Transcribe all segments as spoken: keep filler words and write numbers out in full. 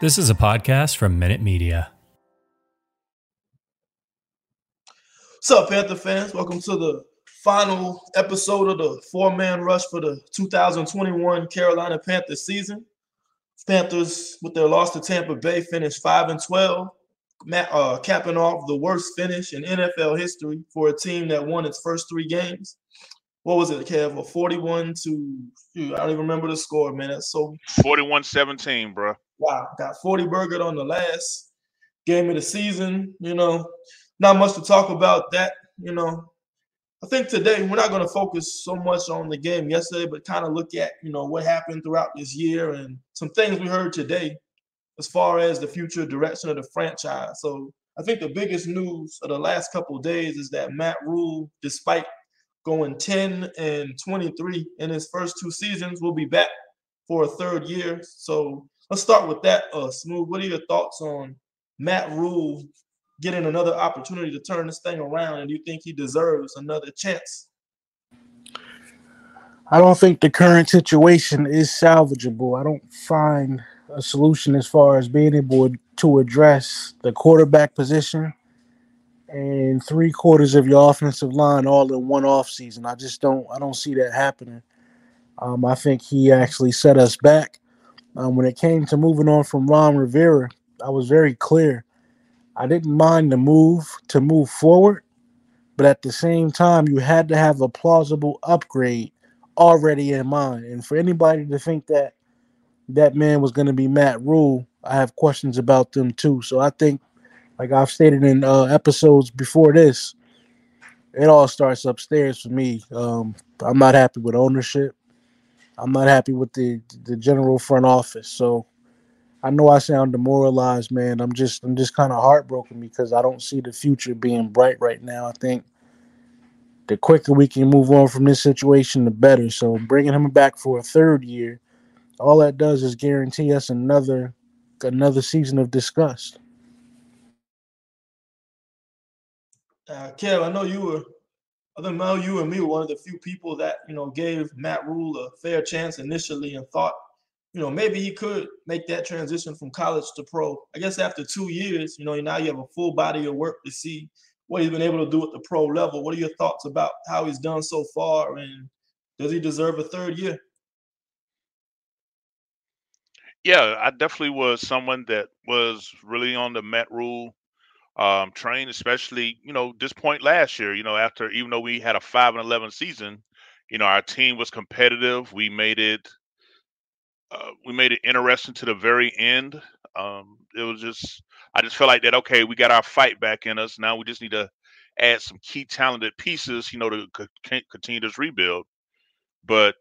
This is a podcast from Minute Media. What's up, Panther fans? Welcome to the final episode of the four-man rush for the two thousand twenty-one Carolina Panthers season. Panthers, with their loss to Tampa Bay, finished five and twelve, uh, capping off the worst finish in N F L history for a team that won its first three games. What was it, Kev? A forty-one to I don't even remember the score, man. That's so forty-one seventeen, bro. Wow, got forty burgered on the last game of the season. You know, not much to talk about that. You know, I think today we're not going to focus so much on the game yesterday, but kind of look at, you know, what happened throughout this year and some things we heard today as far as the future direction of the franchise. So I think the biggest news of the last couple of days is that Matt Rhule, despite going ten and twenty-three in his first two seasons, will be back for a third year. So let's start with that. Uh, Smooth, what are your thoughts on Matt Rhule getting another opportunity to turn this thing around, and do you think he deserves another chance? I don't think the current situation is salvageable. I don't find a solution as far as being able to address the quarterback position and three quarters of your offensive line all in one offseason. I just don't I don't see that happening. Um, I think he actually set us back. Um, when it came to moving on from Ron Rivera, I was very clear. I didn't mind the move to move forward, but at the same time, you had to have a plausible upgrade already in mind. And for anybody to think that that man was going to be Matt Rhule, I have questions about them too. So I think, like I've stated in uh, episodes before this, it all starts upstairs for me. Um, I'm not happy with ownership. I'm not happy with the the general front office. So I know I sound demoralized, man. I'm just I'm just kind of heartbroken because I don't see the future being bright right now. I think the quicker we can move on from this situation, the better. So bringing him back for a third year, all that does is guarantee us another another season of disgust. Uh, Kev, I know you were, I think Mel, you and me were one of the few people that, you know, gave Matt Rhule a fair chance initially and thought, you know, maybe he could make that transition from college to pro. I guess after two years, you know, now you have a full body of work to see what he's been able to do at the pro level. What are your thoughts about how he's done so far, and does he deserve a third year? Yeah, I definitely was someone that was really on the Matt Rhule um, train, especially, you know, this point last year, you know, after, even though we had a five and eleven season, you know, our team was competitive. We made it, uh, we made it interesting to the very end. Um, it was just, I just felt like that, okay, we got our fight back in us. Now we just need to add some key talented pieces, you know, to c- continue this rebuild. But,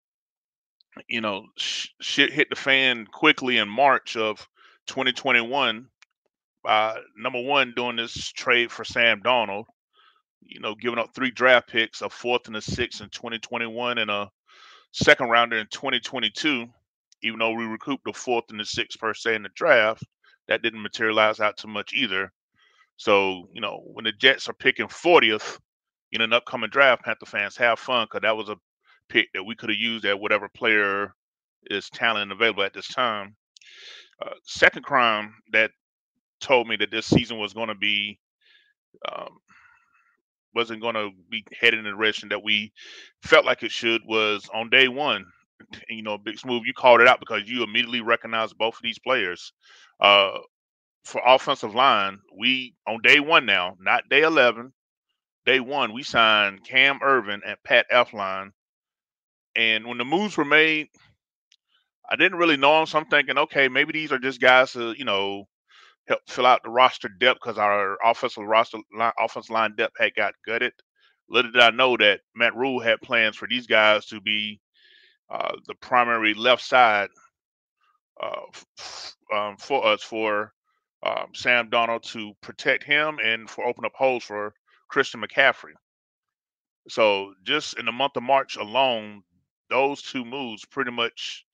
you know, sh- shit hit the fan quickly in March of twenty twenty-one. Uh, number one, doing this trade for Sam Darnold, you know, giving up three draft picks, a fourth and a sixth in twenty twenty-one, and a second rounder in twenty twenty-two. Even though we recouped the fourth and the sixth per se in the draft, that didn't materialize out too much either. So, you know, when the Jets are picking fortieth in an upcoming draft, Panther fans, have fun, because that was a pick that we could have used at whatever player is talent available at this time. Uh, second crime that told me that this season was going to be um, wasn't going to be headed in the direction that we felt like it should was on day one. And, you know, Big Smooth, you called it out because you immediately recognized both of these players. Uh, for offensive line, we on day one now, not day eleven, day one, we signed Cam Ervin and Pat Elflein. And when the moves were made, I didn't really know them, so I'm thinking, okay, maybe these are just guys to, you know, help fill out the roster depth because our offensive roster line, offensive line depth had got gutted. Little did I know that Matt Rhule had plans for these guys to be uh, the primary left side uh, f- um, for us for um, Sam Darnold to protect him and for open up holes for Christian McCaffrey. So just in the month of March alone, those two moves pretty much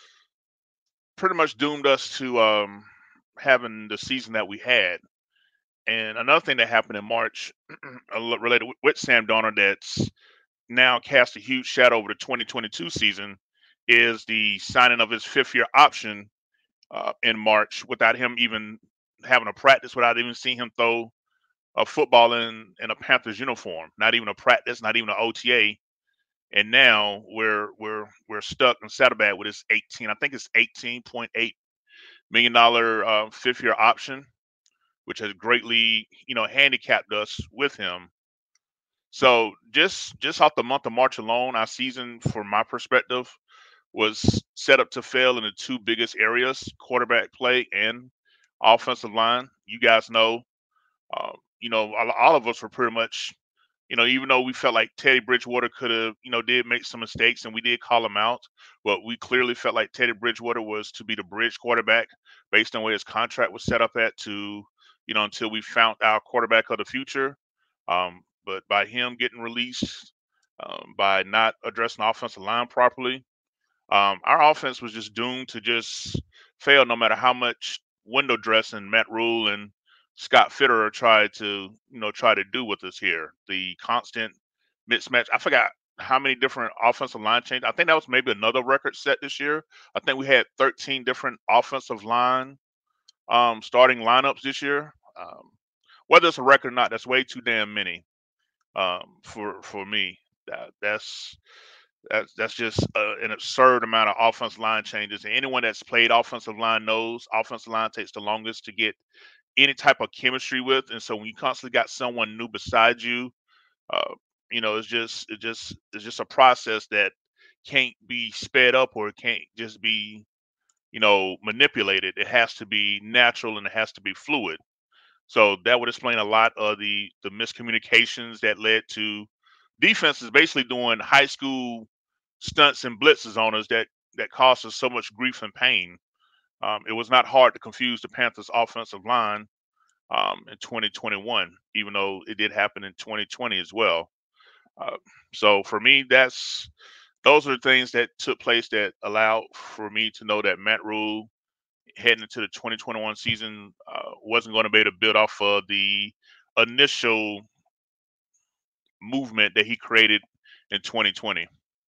pretty much doomed us to um, having the season that we had. And another thing that happened in March related with, with Sam Darnold that's now cast a huge shadow over the twenty twenty-two season is the signing of his fifth year option uh, in March without him even having a practice, without even seeing him throw a football in in a Panthers uniform, not even a practice, not even an O T A. And now we're we're we're stuck in Saddleback with this eighteen. I think it's eighteen point eight million dollar uh, fifth year option, which has greatly you know handicapped us with him. So just just off the month of March alone, our season, from my perspective, was set up to fail in the two biggest areas: quarterback play and offensive line. You guys know, uh, you know, all, all of us were pretty much, you know, even though we felt like Teddy Bridgewater could have, you know, did make some mistakes and we did call him out, but we clearly felt like Teddy Bridgewater was to be the bridge quarterback based on where his contract was set up at to, you know, until we found our quarterback of the future. Um, but by him getting released, um, by not addressing the offensive line properly, um, our offense was just doomed to just fail no matter how much window dressing Matt Rule and Scott Fitterer tried to, you know, try to do with us here. The constant mismatch. I forgot how many different offensive line changes. I think that was maybe another record set this year. I think we had thirteen different offensive line um, starting lineups this year. Um, whether it's a record or not, that's way too damn many um, for for me. That, that's that's that's just uh, an absurd amount of offensive line changes. And anyone that's played offensive line knows offensive line takes the longest to get any type of chemistry with. And so when you constantly got someone new beside you, uh, you know, it's just it just it's just a process that can't be sped up, or it can't just be, you know, manipulated. It has to be natural and it has to be fluid. So that would explain a lot of the the miscommunications that led to defenses basically doing high school stunts and blitzes on us that that caused us so much grief and pain. Um, it was not hard to confuse the Panthers' offensive line um, in twenty twenty-one, even though it did happen in twenty twenty as well. Uh, so for me, that's those are the things that took place that allowed for me to know that Matt Rule, heading into the twenty twenty-one season, uh, wasn't going to be able to build off of the initial movement that he created in twenty twenty.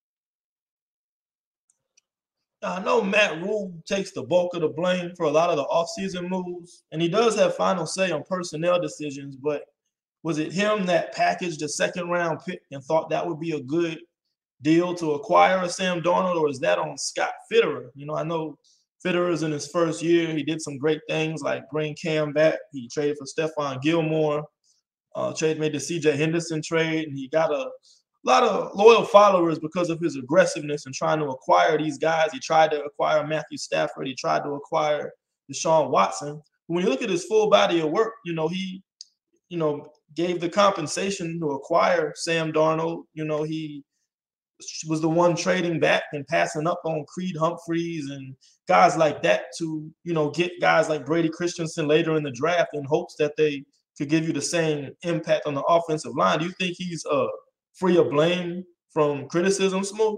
I know Matt Rule takes the bulk of the blame for a lot of the offseason moves, and he does have final say on personnel decisions, but was it him that packaged a second round pick and thought that would be a good deal to acquire a Sam Darnold, or is that on Scott Fitterer? You know, I know Fitterer's in his first year. He did some great things like bring Cam back. He traded for Stephon Gilmore, uh, trade made the C J Henderson trade, and he got a A lot of loyal followers because of his aggressiveness in trying to acquire these guys. He tried to acquire Matthew Stafford. He tried to acquire Deshaun Watson. When you look at his full body of work, you know, he, you know, gave the compensation to acquire Sam Darnold. You know, he was the one trading back and passing up on Creed Humphreys and guys like that to, you know, get guys like Brady Christensen later in the draft in hopes that they could give you the same impact on the offensive line. Do you think he's uh free of blame from criticism, Smooth?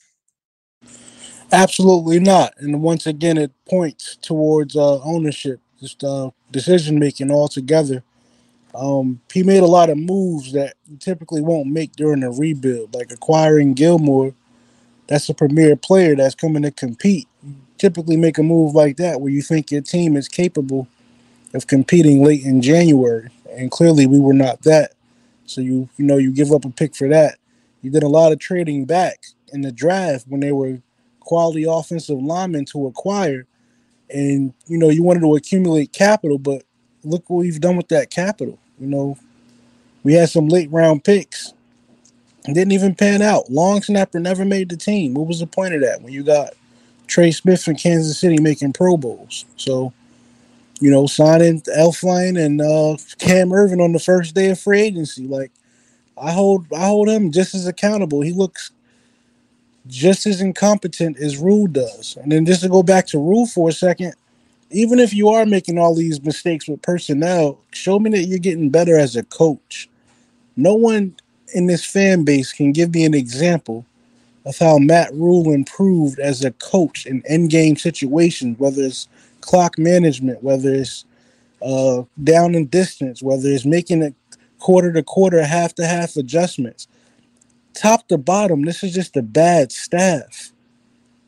Absolutely not. And once again, it points towards uh, ownership, just uh, decision making altogether. Um, he made a lot of moves that you typically won't make during a rebuild, like acquiring Gilmore. That's a premier player that's coming to compete. You typically make a move like that where you think your team is capable of competing late in January, and clearly we were not that. So you you know you give up a pick for that. You did a lot of trading back in the draft when they were quality offensive linemen to acquire, and you know you wanted to accumulate capital, but look what we've done with that capital. You know, we had some late round picks and didn't even pan out. Long snapper never made the team. What was the point of that when you got Trey Smith in Kansas City making Pro Bowls? So, you know, signing Elflein and uh, Cam Irvin on the first day of free agency, like I hold I hold him just as accountable. He looks just as incompetent as Rule does. And then just to go back to Rule for a second, even if you are making all these mistakes with personnel, show me that you're getting better as a coach. No one in this fan base can give me an example of how Matt Rule improved as a coach in end-game situations, whether it's clock management, whether it's uh, down and distance, whether it's making it quarter-to-quarter, half-to-half adjustments. Top to bottom, this is just a bad staff.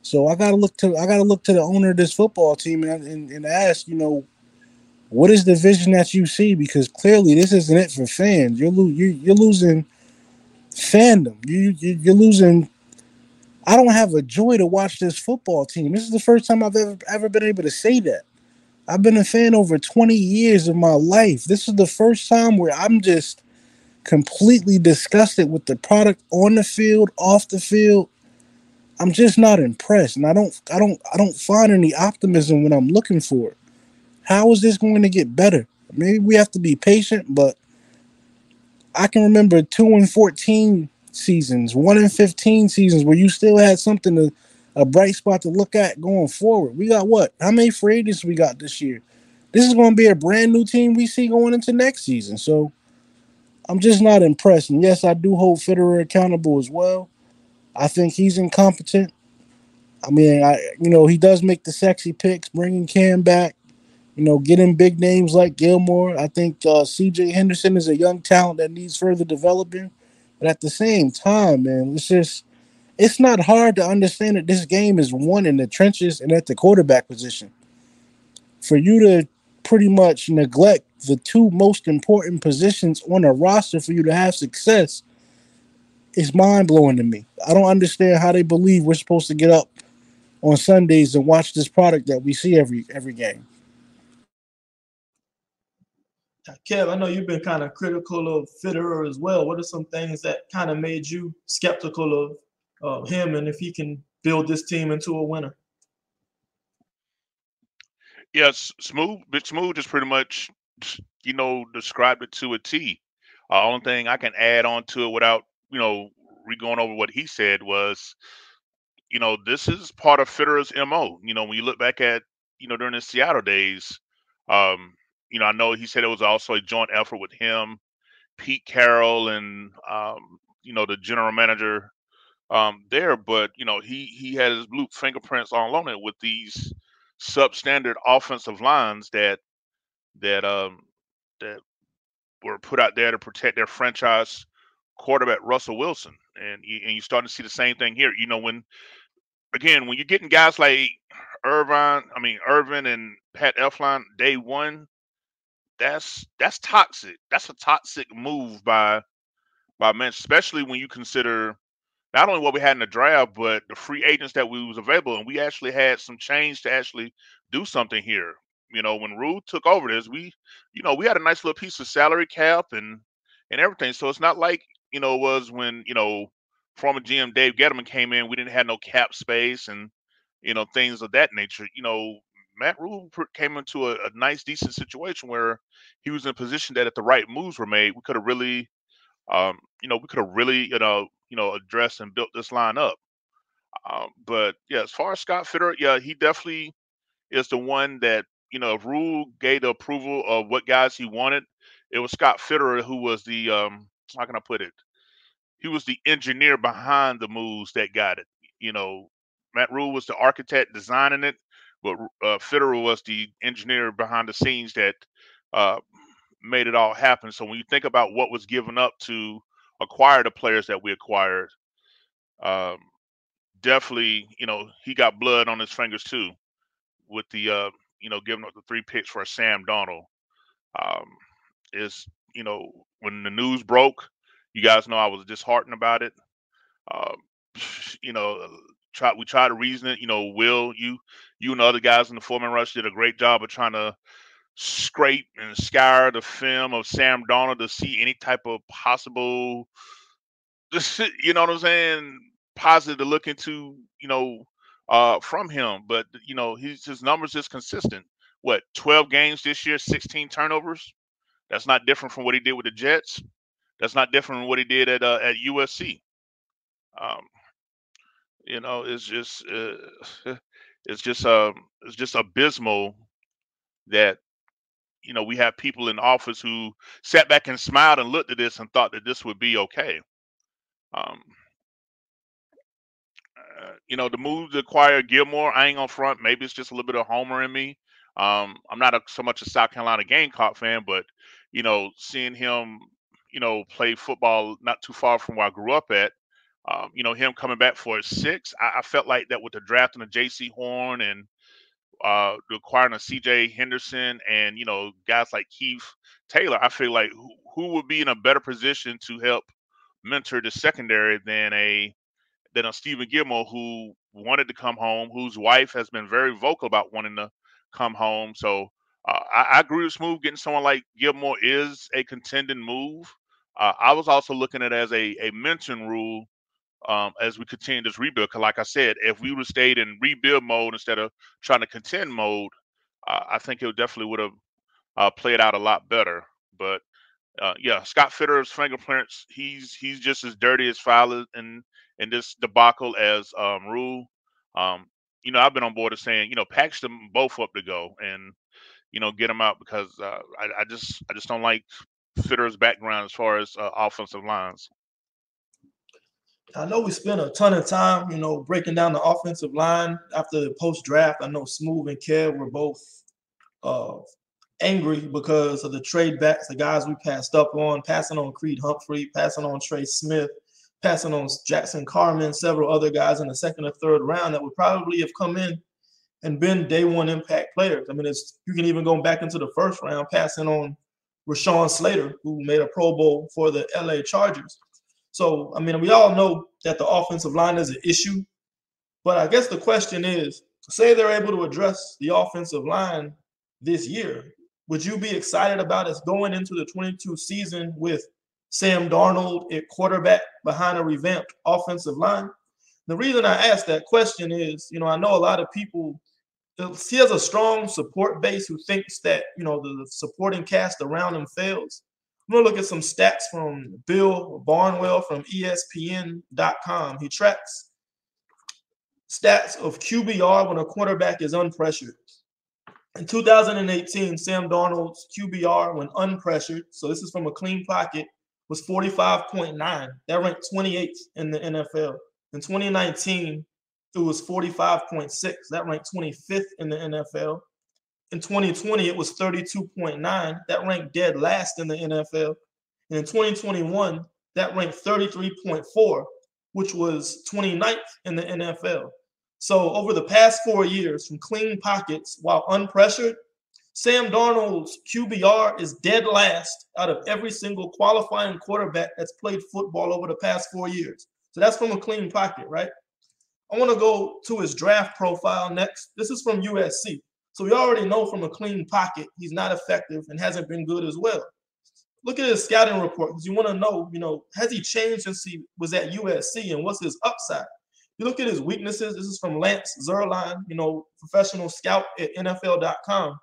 So I gotta look to I gotta look to the owner of this football team and, and, and ask, you know, what is the vision that you see? Because clearly this isn't it for fans. You're lo- you're, you're losing fandom. You, you you're losing. I don't have a joy to watch this football team. This is the first time I've ever ever been able to say that. I've been a fan over twenty years of my life. This is the first time where I'm just completely disgusted with the product on the field, off the field. I'm just not impressed, and I don't, I don't, I don't find any optimism when I'm looking for it. How is this going to get better? Maybe we have to be patient, but I can remember two and fourteen seasons, one and fifteen seasons where you still had something to, a bright spot to look at going forward. We got what? How many free agents we got this year? This is going to be a brand new team we see going into next season. So I'm just not impressed. And yes, I do hold Fitterer accountable as well. I think he's incompetent. I mean, I you know he does make the sexy picks, bringing Cam back. You know, getting big names like Gilmore. I think uh, C J Henderson is a young talent that needs further development. But at the same time, man, it's just it's not hard to understand that this game is won in the trenches and at the quarterback position. For you to pretty much neglect the two most important positions on a roster for you to have success is mind blowing to me. I don't understand how they believe we're supposed to get up on Sundays and watch this product that we see every every game. Kev, I know you've been kind of critical of Fitterer as well. What are some things that kind of made you skeptical of uh, him and if he can build this team into a winner? Yes, Smooth, but Smooth just pretty much, you know, described it to a T. Uh, only thing I can add on to it without, you know, re going over what he said was, you know, this is part of Fitterer's M O. You know, when you look back at, you know, during the Seattle days, um, you know, I know he said it was also a joint effort with him, Pete Carroll, and um, you know, the general manager um there, but you know, he he had his blue fingerprints all on it with these substandard offensive lines that that um that were put out there to protect their franchise quarterback Russell Wilson. And you, and you're starting to see the same thing here. You know, when again when you're getting guys like Irvine, I mean Irvin and Pat Elflein day one, that's that's toxic. That's a toxic move by by men, especially when you consider not only what we had in the draft, but the free agents that we was available, and we actually had some change to actually do something here. You know, when Rule took over this, we, you know, we had a nice little piece of salary cap and and everything. So it's not like, you know, it was when, you know, former G M Dave Gettleman came in, we didn't have no cap space and, you know, things of that nature. You know, Matt Rule pr- came into a, a nice, decent situation where he was in a position that if the right moves were made, we could have really um, you know, we could have really, you know, you know, addressed and built this line up. Um, but yeah, as far as Scott Fitterer, yeah, he definitely is the one that, you know, if Rule gave the approval of what guys he wanted, it was Scott Fitterer who was the um, how can I put it? He was the engineer behind the moves that got it. You know, Matt Rule was the architect designing it, but uh, Fitterer was the engineer behind the scenes that uh, made it all happen. So when you think about what was given up to acquire the players that we acquired, um, definitely, you know, he got blood on his fingers too with the, uh, you know, giving up the three picks for Sam Darnold. Um, is you know, when the news broke, you guys know I was disheartened about it. Um, you know, try we try to reason it. You know, Will, you you and the other guys in the four-man rush did a great job of trying to scrape and scour the film of Sam Darnold to see any type of possible, just you know what I'm saying, positive to look into, you know, uh, from him. But you know, his his numbers is consistent. What, twelve games this year, sixteen turnovers. That's not different from what he did with the Jets. That's not different from what he did at uh, at U S C. Um, you know, it's just uh, it's just um it's just abysmal that, you know, we have people in office who sat back and smiled and looked at this and thought that this would be okay. Um, uh, you know, the move to acquire Gilmore, I ain't gonna front. Maybe it's just a little bit of Homer in me. Um, I'm not a, so much a South Carolina Gamecock fan, but you know, seeing him, you know, play football not too far from where I grew up at, Um, you know, him coming back for a six, I, I felt like that with the drafting of J C Horn and uh, the acquiring of C J Henderson and, you know, guys like Keith Taylor, I feel like who, who would be in a better position to help mentor the secondary than a than a Stephen Gilmore who wanted to come home, whose wife has been very vocal about wanting to come home. So uh, I, I agree with Smooth. Getting someone like Gilmore is a contending move. Uh, I was also looking at it as a, a mentoring rule um, as we continue this rebuild. Because, like I said, if we would have stayed in rebuild mode instead of trying to contend mode, uh, I think it definitely would have uh, played out a lot better. But uh, yeah, Scott Fitterer's fingerprints, he's he's just as dirty as foul in in this debacle as um, Rule. Um, you know, I've been on board of saying, you know, package them both up to go and you know get them out because uh, I, I just I just don't like Fitterer's background as far as uh, offensive lines. I know we spent a ton of time, you know, breaking down the offensive line after the post draft. I know Smooth and Kev were both uh, angry because of the trade backs, the guys we passed up on, passing on Creed Humphrey, passing on Trey Smith, passing on Jackson Carman, several other guys in the second or third round that would probably have come in and been day one impact players. I mean, it's you can even go back into the first round, passing on Rashawn Slater, who made a Pro Bowl for the L A Chargers. So, I mean, we all know that the offensive line is an issue, but I guess the question is, say they're able to address the offensive line this year, would you be excited about us going into the twenty-two season with Sam Darnold at quarterback behind a revamped offensive line? The reason I ask that question is, you know, I know a lot of people, he has a strong support base who thinks that, you know, the supporting cast around him fails. I'm going to look at some stats from Bill Barnwell from E S P N dot com. He tracks stats of Q B R when a quarterback is unpressured. In two thousand eighteen, Sam Darnold's Q B R when unpressured, so this is from a clean pocket, was forty-five point nine. That ranked twenty-eighth in the N F L. In twenty nineteen, it was forty-five point six. That ranked twenty-fifth in the N F L. In twenty twenty, it was thirty-two point nine. That ranked dead last in the N F L. And in twenty twenty-one, that ranked thirty-three point four, which was twenty-ninth in the N F L. So over the past four years, from clean pockets while unpressured, Sam Darnold's Q B R is dead last out of every single qualifying quarterback that's played football over the past four years. So that's from a clean pocket, right? I want to go to his draft profile next. This is from U S C. So we already know from a clean pocket he's not effective and hasn't been good as well. Look at his scouting report because you want to know, you know, has he changed since he was at U S C and what's his upside? You look at his weaknesses. This is from Lance Zierlein, you know, professional scout at N F L dot com.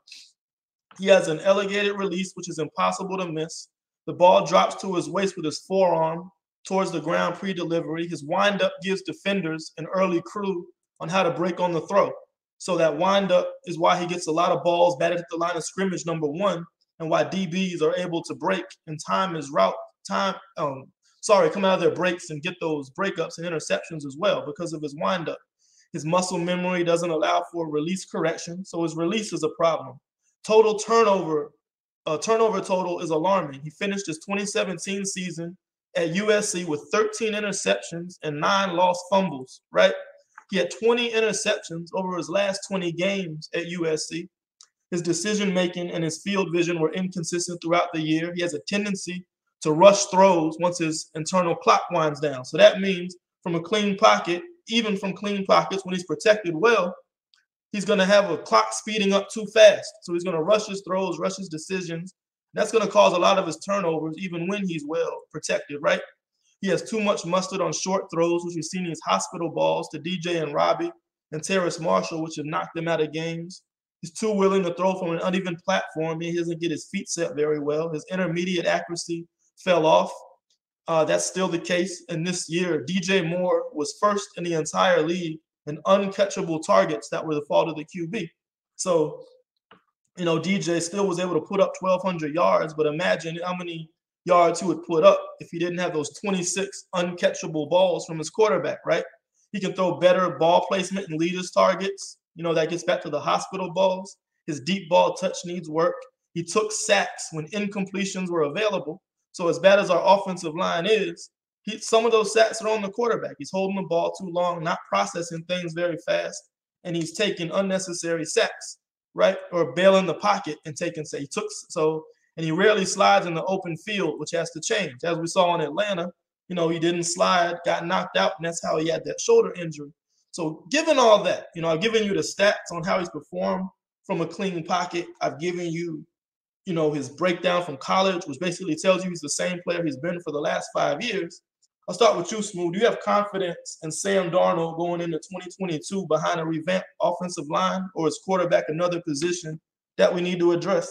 He has an elongated release, which is impossible to miss. The ball drops to his waist with his forearm towards the ground pre-delivery. His windup gives defenders an early clue on how to break on the throw. So that windup is why he gets a lot of balls batted at the line of scrimmage, number one, and why D Bs are able to break and time his route, time, um, sorry, come out of their breaks and get those breakups and interceptions as well because of his windup. His muscle memory doesn't allow for release correction, so his release is a problem. Total turnover, uh, turnover total is alarming. He finished his twenty seventeen season at U S C with thirteen interceptions and nine lost fumbles, right? He had twenty interceptions over his last twenty games at U S C. His decision-making and his field vision were inconsistent throughout the year. He has a tendency to rush throws once his internal clock winds down. So that means from a clean pocket, even from clean pockets, when he's protected well, he's going to have a clock speeding up too fast. So he's going to rush his throws, rush his decisions. That's going to cause a lot of his turnovers, even when he's well protected, right? He has too much mustard on short throws, which we've seen these hospital balls to D J and Robbie and Terrace Marshall, which have knocked him out of games. He's too willing to throw from an uneven platform. He doesn't get his feet set very well. His intermediate accuracy fell off. Uh, that's still the case. And this year, D J Moore was first in the entire league in uncatchable targets that were the fault of the Q B. So, you know, D J still was able to put up twelve hundred yards, but imagine how many yards he would put up if he didn't have those twenty-six uncatchable balls from his quarterback, right? He can throw better ball placement and lead his targets. You know, that gets back to the hospital balls. His deep ball touch needs work. He took sacks when incompletions were available. So as bad as our offensive line is, he, some of those sacks are on the quarterback. He's holding the ball too long, not processing things very fast, and he's taking unnecessary sacks, right? Or bailing the pocket and taking, say, he took so, and he rarely slides in the open field, which has to change. As we saw in Atlanta, you know, he didn't slide, got knocked out, and that's how he had that shoulder injury. So given all that, you know, I've given you the stats on how he's performed from a clean pocket. I've given you, you know, his breakdown from college, which basically tells you he's the same player he's been for the last five years. I'll start with you, Smooth. Do you have confidence in Sam Darnold going into twenty twenty-two behind a revamped offensive line, or is quarterback another position that we need to address?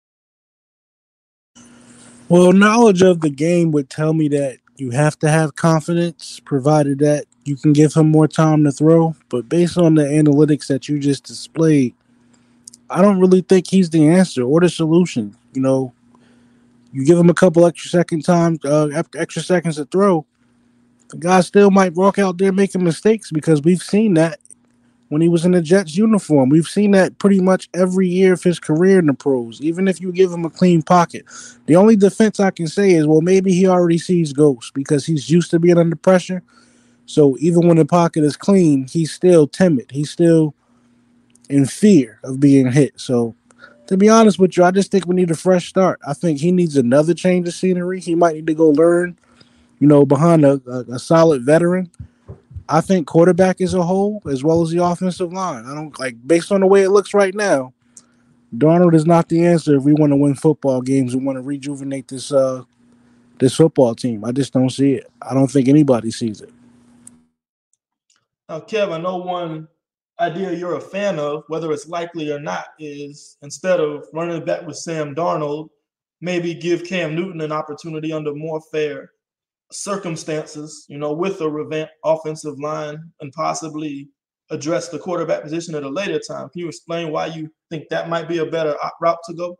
Well, knowledge of the game would tell me that you have to have confidence, provided that you can give him more time to throw. But based on the analytics that you just displayed, I don't really think he's the answer or the solution. You know, you give him a couple extra second time, uh, extra seconds to throw, the guy still might walk out there making mistakes, because we've seen that when he was in the Jets uniform. We've seen that pretty much every year of his career in the pros, even if you give him a clean pocket. The only defense I can say is, well, maybe he already sees ghosts because he's used to being under pressure. So even when the pocket is clean, he's still timid. He's still in fear of being hit. So to be honest with you, I just think we need a fresh start. I think he needs another change of scenery. He might need to go learn, you know, behind a, a, a solid veteran. I think quarterback as a whole, as well as the offensive line. I don't like, based on the way it looks right now, Darnold is not the answer if we want to win football games and want to rejuvenate this uh, this football team. I just don't see it. I don't think anybody sees it. Now, Kev, I know one idea you're a fan of, whether it's likely or not, is instead of running back with Sam Darnold, maybe give Cam Newton an opportunity under more fair circumstances, you know, with a revamped offensive line, and possibly address the quarterback position at a later time. Can you explain why you think that might be a better route to go?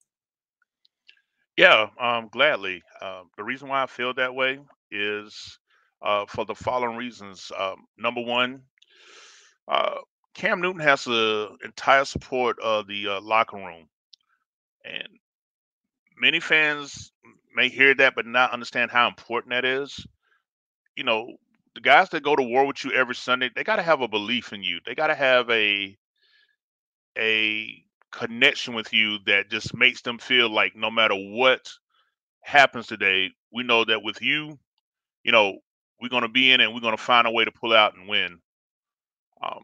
Yeah, um, gladly. Um, the reason why I feel that way is uh, for the following reasons. Um, number one, uh, Cam Newton has the entire support of the uh, locker room, and many fans may hear that but not understand how important that is. You know, the guys that go to war with you every Sunday, they got to have a belief in you. They got to have a a connection with you that just makes them feel like no matter what happens today, we know that with you, you know, we're going to be in it and we're going to find a way to pull out and win. Um,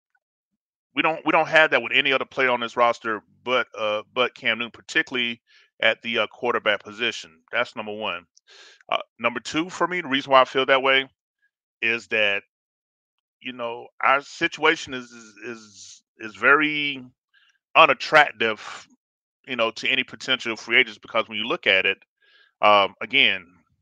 we don't we don't have that with any other player on this roster, but uh, but Cam Newton, particularly at the uh, quarterback position. That's number one. Uh, number two, for me, the reason why I feel that way is that, you know, our situation is is is, is very unattractive, you know, to any potential free agents, because when you look at it, um, again,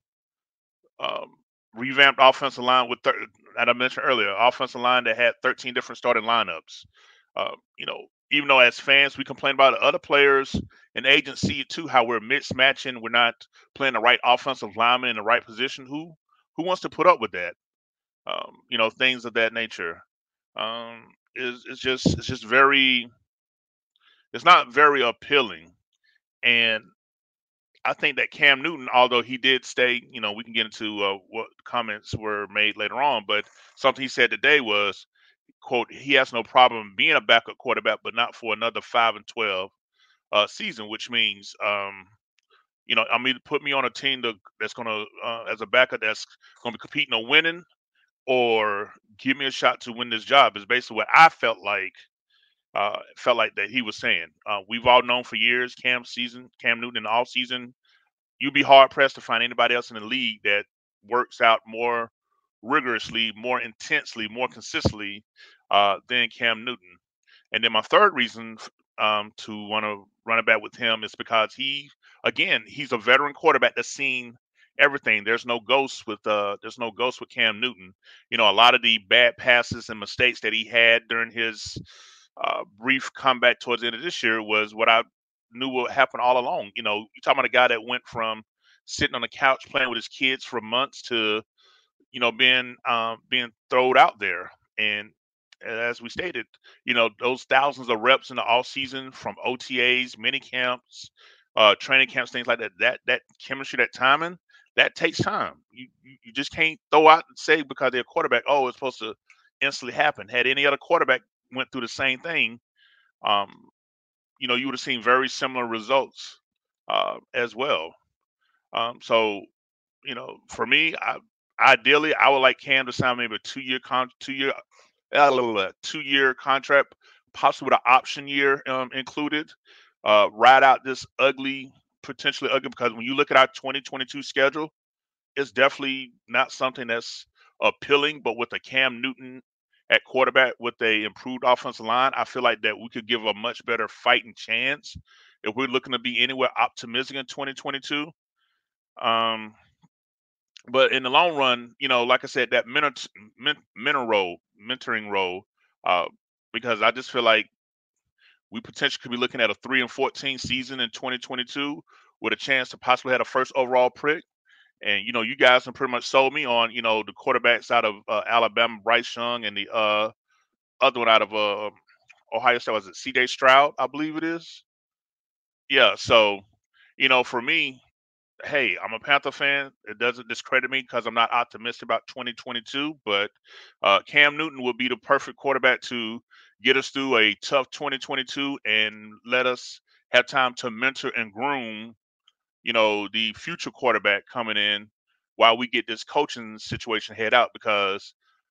um, revamped offensive line with, thir- as I mentioned earlier, offensive line that had thirteen different starting lineups. Uh, you know, even though as fans we complain about it, other players and agents see it too, how we're mismatching, we're not playing the right offensive lineman in the right position. Who who wants to put up with that? Um, you know, things of that nature. Um, is it's just it's just very it's not very appealing. And I think that Cam Newton, although he did stay, you know, we can get into uh, what comments were made later on, but something he said today was, quote, he has no problem being a backup quarterback, but not for another five and twelve uh, season, which means, um, you know, I mean, put me on a team to, that's going to, uh, as a backup, that's going to be competing on winning, or give me a shot to win this job, is basically what I felt like. Uh, felt like that he was saying. Uh, we've all known for years, Cam season, Cam Newton in the off season, you'd be hard pressed to find anybody else in the league that works out more rigorously, more intensely, more consistently uh, than Cam Newton. And then my third reason um, to want to run it back with him is because he, again, he's a veteran quarterback that's seen everything. There's no ghosts with uh, there's no ghosts with Cam Newton. You know, a lot of the bad passes and mistakes that he had during his uh, brief comeback towards the end of this year was what I knew would happen all along. You know, you're talking about a guy that went from sitting on the couch playing with his kids for months to, you know, being um, being thrown out there. And as we stated, you know, those thousands of reps in the off season from O T As, mini camps, uh, training camps, things like that. That that chemistry, that timing, that takes time. You you, you just can't throw out and say because they're a quarterback, oh, it's supposed to instantly happen. Had any other quarterback went through the same thing, um, you know, you would have seen very similar results uh, as well. Um, so, you know, for me, I, ideally, I would like Cam to sign maybe a two year con, two year, uh, two year contract, possibly with an option year um, included. Uh, ride out this ugly, potentially ugly, because when you look at our twenty twenty-two schedule, it's definitely not something that's appealing. But with a Cam Newton at quarterback with a improved offensive line, I feel like that we could give a much better fighting chance if we're looking to be anywhere optimistic in twenty twenty-two. Um, but in the long run, you know, like I said, that mentor, men, mentor role, mentoring role, uh, because I just feel like we potentially could be looking at a three and fourteen season in twenty twenty-two with a chance to possibly have a first overall pick. And you know, you guys have pretty much sold me on, you know, the quarterbacks out of uh, Alabama, Bryce Young, and the uh, other one out of uh, Ohio State, was it C J Stroud? I believe it is. Yeah. So, you know, for me, hey, I'm a Panther fan. It doesn't discredit me because I'm not optimistic about twenty twenty-two, but uh, Cam Newton would be the perfect quarterback to get us through a tough twenty twenty-two and let us have time to mentor and groom, you know, the future quarterback coming in while we get this coaching situation head out. Because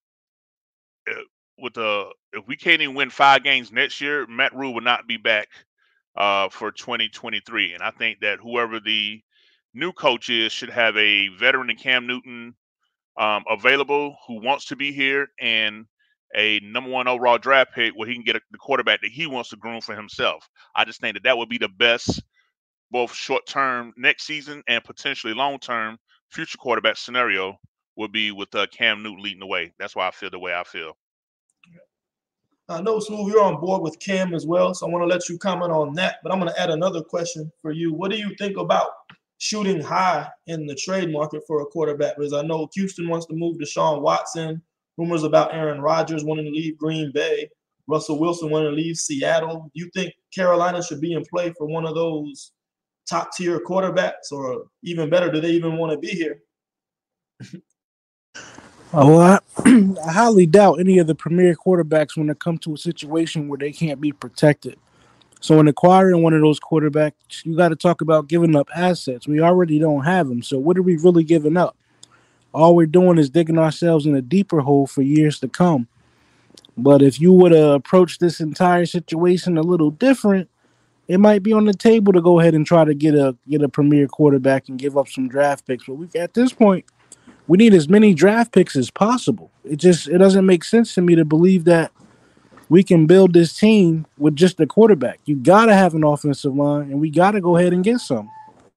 uh, with the if we can't even win five games next year, Matt Rule will not be back uh, for twenty twenty-three. And I think that whoever the new coach is should have a veteran in Cam Newton um, available who wants to be here, and a number one overall draft pick where he can get a, the quarterback that he wants to groom for himself. I just think that that would be the best, both short term next season and potentially long term future quarterback scenario would be with uh, Cam Newton leading the way. That's why I feel the way I feel. I know, Smooth, you're on board with Cam as well, so I want to let you comment on that. But I'm going to add another question for you. What do you think about shooting high in the trade market for a quarterback? Because I know Houston wants to move Deshaun Watson, rumors about Aaron Rodgers wanting to leave Green Bay, Russell Wilson wanting to leave Seattle. Do you think Carolina should be in play for one of those top-tier quarterbacks, or even better, do they even want to be here? Oh, I, I highly doubt any of the premier quarterbacks when it comes to a situation where they can't be protected. So in acquiring one of those quarterbacks, you got to talk about giving up assets. We already don't have them. So what are we really giving up? All we're doing is digging ourselves in a deeper hole for years to come. But if you would have approached this entire situation a little different, it might be on the table to go ahead and try to get a get a premier quarterback and give up some draft picks. But we at this point, we need as many draft picks as possible. It just it doesn't make sense to me to believe that we can build this team with just a quarterback. You got to have an offensive line, and we got to go ahead and get some.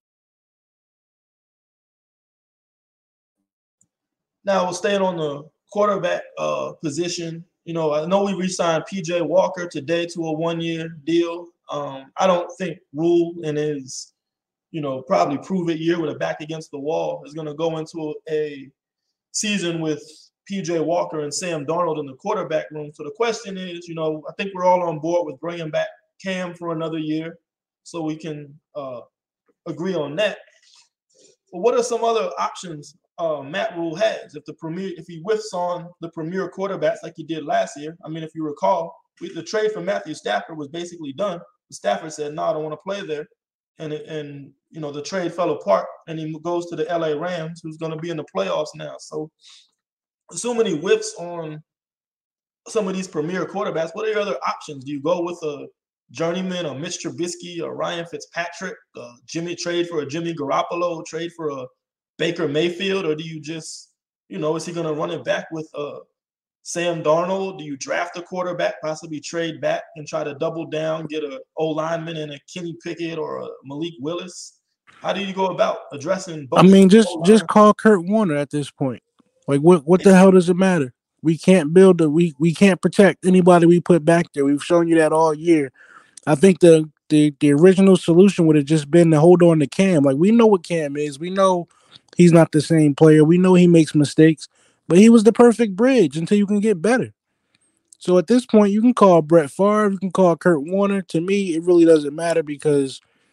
Now, we'll stay on the quarterback uh, position. You know, I know we re-signed P J Walker today to a one-year deal. Um, I don't think Rule in his, you know, probably prove it year with a back against the wall is going to go into a season with P J Walker and Sam Darnold in the quarterback room. So the question is, you know, I think we're all on board with bringing back Cam for another year, so we can uh, agree on that. But what are some other options uh, Matt Rule has if the premier, if he whiffs on the premier quarterbacks like he did last year? I mean, if you recall, we, the trade for Matthew Stafford was basically done. Stafford said, "No, I don't want to play there," and and you know the trade fell apart, and he goes to the L A Rams, who's going to be in the playoffs now. So, assuming he whiffs on some of these premier quarterbacks, what are your other options? Do you go with a journeyman, a Mitch Trubisky, or Ryan Fitzpatrick, uh, Jimmy trade for a Jimmy Garoppolo, trade for a Baker Mayfield, or do you just, you know, is he going to run it back with uh, Sam Darnold? Do you draft a quarterback, possibly trade back and try to double down, get a O lineman and a Kenny Pickett or a Malik Willis? How do you go about addressing both? I mean, just just call Kurt Warner at this point. Like, what what the hell does it matter? We can't build a we we can't protect anybody we put back there. We've shown you that all year. I think the the, the original solution would have just been to hold on to Cam. Like, we know what Cam is. We know he's not the same player. We know he makes mistakes, but he was the perfect bridge until you can get better. So at this point, you can call Brett Favre, you can call Kurt Warner. To me, it really doesn't matter because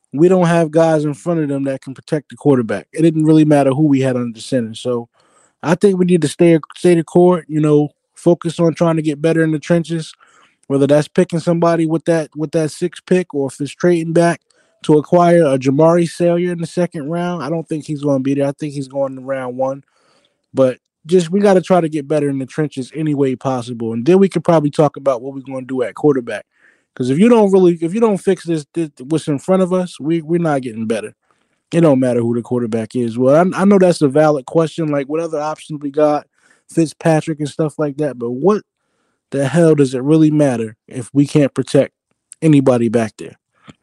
we don't have guys in front of them that can protect the quarterback. It didn't really matter who we had under the center. So I think we need to stay stay the court. You know, focus on trying to get better in the trenches. Whether that's picking somebody with that with that six pick, or if it's trading back to acquire a Jamari Salyer in the second round. I don't think he's going to be there. I think he's going to round one. But just we got to try to get better in the trenches any way possible, and then we could probably talk about what we're going to do at quarterback. Because if you don't really, if you don't fix this, this what's in front of us, we we're not getting better. It don't matter who the quarterback is. Well, I, I know that's a valid question. Like, what other options we got, Fitzpatrick and stuff like that. But what the hell does it really matter if we can't protect anybody back there?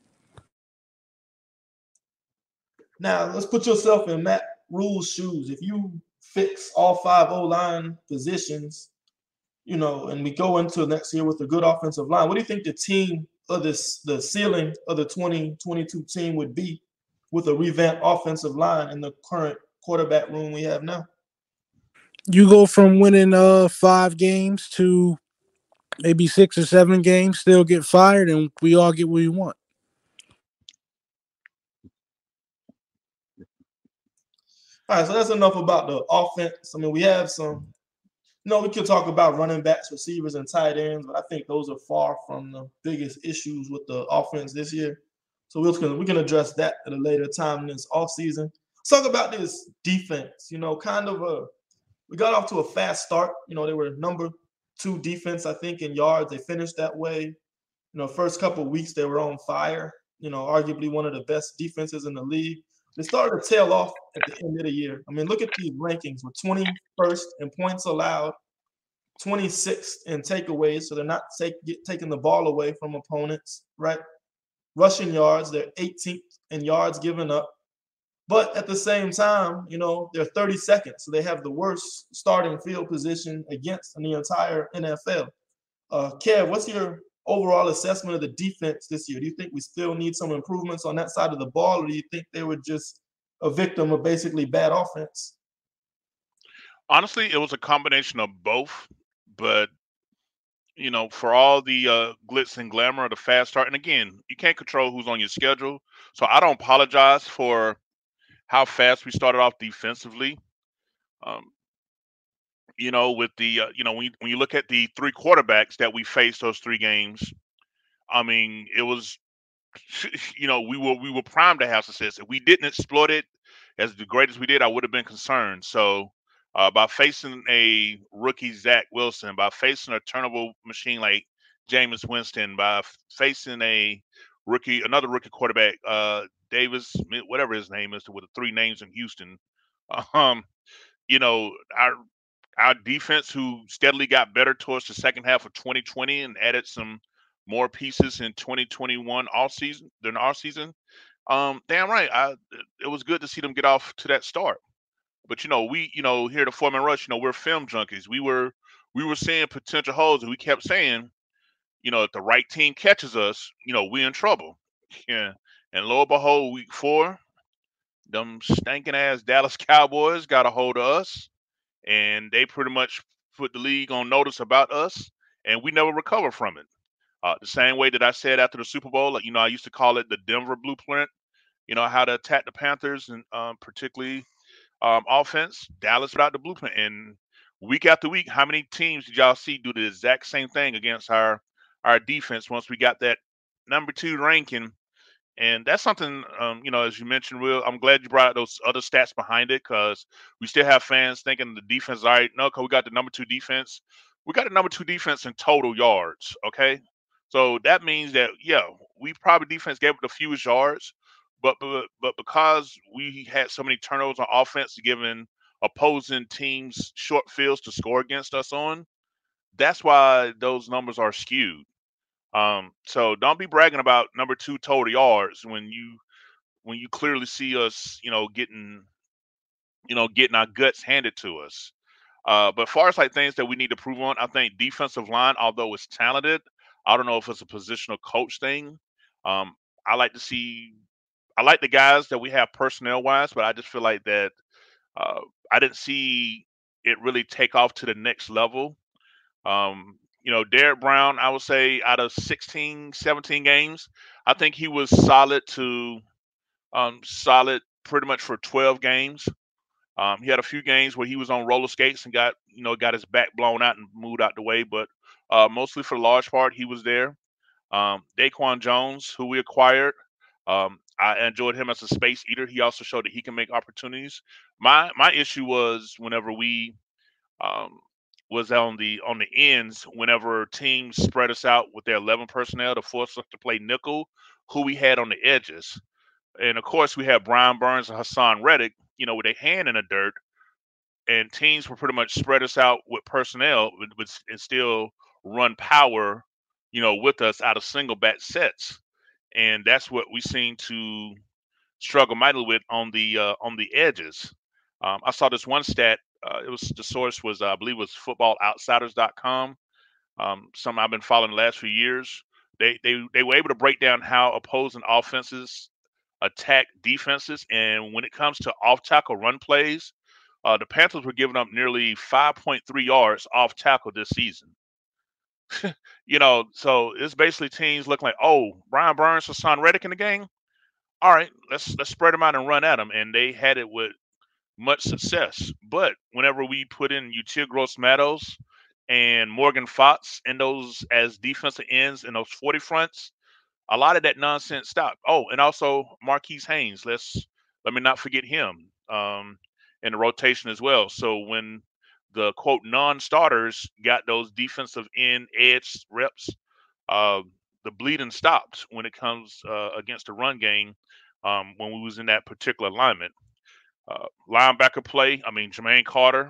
Now, let's put yourself in Matt Rule's shoes. If you fix all five O-line positions, you know, and we go into next year with a good offensive line, what do you think the team of this, the ceiling of the twenty twenty-two team would be with a revamped offensive line in the current quarterback room we have now? You go from winning uh five games to maybe six or seven games, still get fired, and we all get what we want. All right, so that's enough about the offense. I mean, we have some, you know, we could talk about running backs, receivers, and tight ends, but I think those are far from the biggest issues with the offense this year. So we'll, we can address that at a later time in this offseason. Let's talk about this defense. You know, kind of a, we got off to a fast start. You know, they were number two defense, I think, in yards. They finished that way. You know, first couple of weeks, they were on fire. You know, arguably one of the best defenses in the league. They started to tail off at the end of the year. I mean, look at these rankings. We're twenty-first in points allowed, twenty-sixth in takeaways, so they're not take, get, taking the ball away from opponents, right? Rushing yards, they're eighteenth in yards given up. But at the same time, you know, they're thirty-second, so they have the worst starting field position against in the entire N F L. Uh, Kev, what's your overall assessment of the defense this year? Do you think we still need some improvements on that side of the ball, or do you think they were just a victim of basically bad offense? Honestly, it was a combination of both. But, you know, for all the uh, glitz and glamour of the fast start, and again, you can't control who's on your schedule. So I don't apologize for how fast we started off defensively. Um, you know, with the, uh, you know, when you, when you look at the three quarterbacks that we faced those three games, I mean, it was, you know, we were we were primed to have success. If we didn't exploit it as the great as we did, I would have been concerned. So uh, by facing a rookie Zach Wilson, by facing a turnover machine like Jameis Winston, by f- facing a rookie, another rookie quarterback, uh, Davis, whatever his name is, with the three names in Houston, um, you know, our our defense, who steadily got better towards the second half of twenty twenty and added some more pieces in twenty twenty-one all season than our season. Um, damn right, I it was good to see them get off to that start. But you know, we you know here at the Foreman Rush, you know, we're film junkies. We were we were seeing potential holes, and we kept saying, you know, if the right team catches us, you know, we in trouble. Yeah, and lo and behold, week four, them stinking ass Dallas Cowboys got a hold of us, and they pretty much put the league on notice about us, and we never recovered from it. Uh, the same way that I said after the Super Bowl, like, you know, I used to call it the Denver blueprint. You know how to attack the Panthers, and um, particularly um, offense. Dallas without the blueprint, and week after week, how many teams did y'all see do the exact same thing against our our defense once we got that number two ranking? And that's something, um, you know, as you mentioned, Will, I'm glad you brought out those other stats behind it, because we still have fans thinking the defense is all right. No, because we got the number two defense. We got the number two defense in total yards, okay? So that means that, yeah, we probably defense gave up the fewest yards, but but, but because we had so many turnovers on offense, giving opposing teams short fields to score against us on, that's why those numbers are skewed. Um, so don't be bragging about number two total yards when you when you clearly see us, you know, getting you know getting our guts handed to us. Uh, but as far as like things that we need to prove on, I think defensive line, although it's talented, I don't know if it's a positional coach thing. Um, I like to see, I like the guys that we have personnel wise, but I just feel like that uh, I didn't see it really take off to the next level. Um, you know, Derek Brown, I would say out of sixteen, seventeen games, I think he was solid to Um, solid pretty much for twelve games. Um, he had a few games where he was on roller skates and got, you know, got his back blown out and moved out the way, but uh, mostly for the large part, he was there. Um, Daquan Jones, who we acquired, um, I enjoyed him as a space eater. He also showed that he can make opportunities. My my issue was whenever we um, was on the on the ends, whenever teams spread us out with their eleven personnel to force us to play nickel, who we had on the edges. And of course, we had Brian Burns and Hassan Reddick, you know, with a hand in the dirt, and teams will pretty much spread us out with personnel with, with, and still run power, you know, with us out of single back sets, and that's what we seem to struggle mightily with on the uh, on the edges. Um, I saw this one stat. Uh, it was the source was uh, I believe it was football outsiders dot com. Um, something I've been following the last few years. They they they were able to break down how opposing offenses attack defenses, and when it comes to off tackle run plays, uh, the Panthers were giving up nearly five point three yards off tackle this season. You know, so it's basically teams looking like, oh, Brian Burns, Hassan Reddick in the game. All right, let's let's spread them out and run at them, and they had it with much success. But whenever we put in Util Gross Matos and Morgan Fox in those as defensive ends in those forty fronts, a lot of that nonsense stopped. Oh, and also Marquise Haynes. Let's let me not forget him um, in the rotation as well. So when the quote non-starters got those defensive end edge reps, uh, the bleeding stopped when it comes uh, against the run game um, when we was in that particular alignment. Uh, linebacker play. I mean, Jermaine Carter.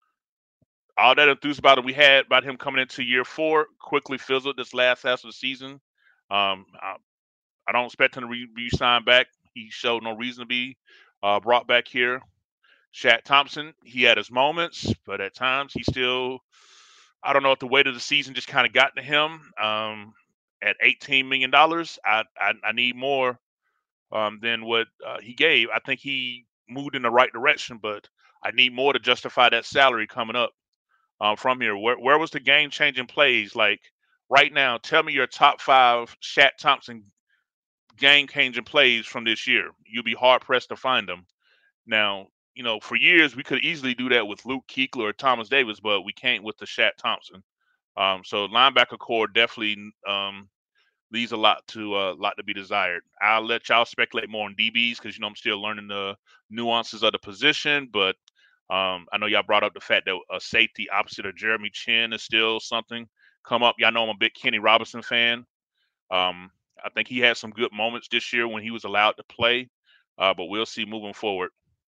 All that enthused about it we had about him coming into year four quickly fizzled this last half of the season. Um, I, I don't expect him to re- re-sign back. He showed no reason to be uh, brought back here. Shaq Thompson, he had his moments, but at times he still, I don't know if the weight of the season just kind of got to him. Um, at eighteen million dollars, I, I I need more um, than what uh, he gave. I think he moved in the right direction, but I need more to justify that salary coming up um, from here. Where where was the game changing plays? Like right now, tell me your top five Shaq Thompson game changing plays from this year. You'll be hard pressed to find them. Now, you know, for years we could easily do that with Luke Kuechly or Thomas Davis, but we can't with the Shaq Thompson. Um, so linebacker core definitely um, leaves a lot to a uh, lot to be desired. I'll let y'all speculate more on D Bs because you know I'm still learning the nuances of the position, but um, I know y'all brought up the fact that a safety opposite of Jeremy Chin is still something come up. Y'all know I'm a big Kenny Robinson fan. Um, I think he had some good moments this year when he was allowed to play, uh, but we'll see moving forward.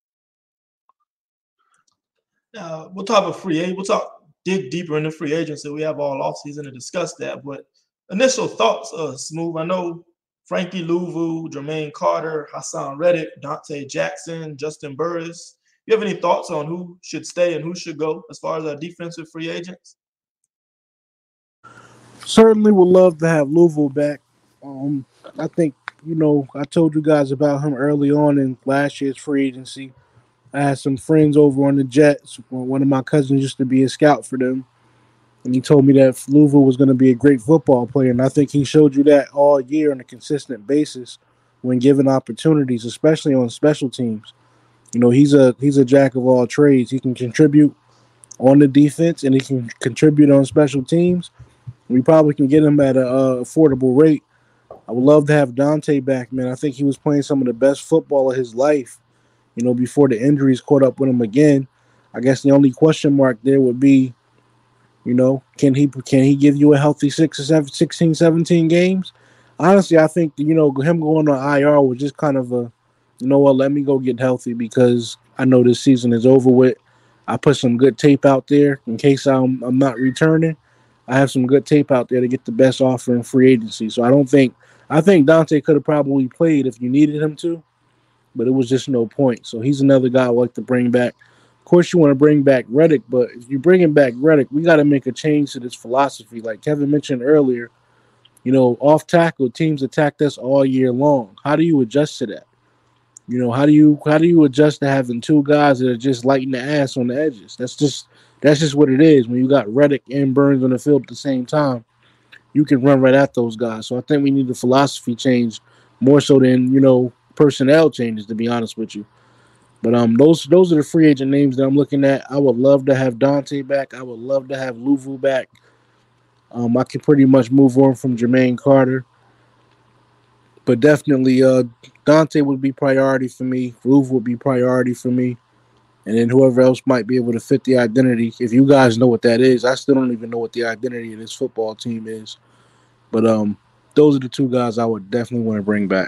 Uh, we'll talk about free agent. We'll talk dig deeper into free agency. We have all offseason to discuss that. But initial thoughts, uh, Smooth. I know Frankie Louvu, Jermaine Carter, Hassan Reddick, Dante Jackson, Justin Burris. You have any thoughts on who should stay and who should go as far as our defensive free agents? Certainly would love to have Louvu back. Um, I think, you know, I told you guys about him early on in last year's free agency. I had some friends over on the Jets. One of my cousins used to be a scout for them. And he told me that Louvu was going to be a great football player. And I think he showed you that all year on a consistent basis when given opportunities, especially on special teams. You know, he's a he's a jack of all trades. He can contribute on the defense and he can contribute on special teams. We probably can get him at an uh, affordable rate. I would love to have Dante back, man. I think he was playing some of the best football of his life, you know, before the injuries caught up with him again. I guess the only question mark there would be, you know, can he can he give you a healthy six or seven, sixteen, seventeen games? Honestly, I think, you know, him going on I R was just kind of a, you know what, let me go get healthy because I know this season is over with. I put some good tape out there in case I'm, I'm not returning. I have some good tape out there to get the best offer in free agency. So I don't think – I think Dante could have probably played if you needed him to, but it was just no point. So he's another guy I would like to bring back. Of course, you want to bring back Reddick, but if you bring him back Reddick, we got to make a change to this philosophy. Like Kevin mentioned earlier, you know, off tackle, teams attacked us all year long. How do you adjust to that? You know, how do you how do you adjust to having two guys that are just lighting the ass on the edges? That's just that's just what it is. When you got Reddick and Burns on the field at the same time, you can run right at those guys. So I think we need a philosophy change more so than, you know, personnel changes, to be honest with you. But um, those those are the free agent names that I'm looking at. I would love to have Dante back. I would love to have Louvu back. Um, I can pretty much move on from Jermaine Carter, but definitely uh, Dante would be priority for me. Louvu would be priority for me, and then whoever else might be able to fit the identity. If you guys know what that is, I still don't even know what the identity of this football team is. But um, those are the two guys I would definitely want to bring back.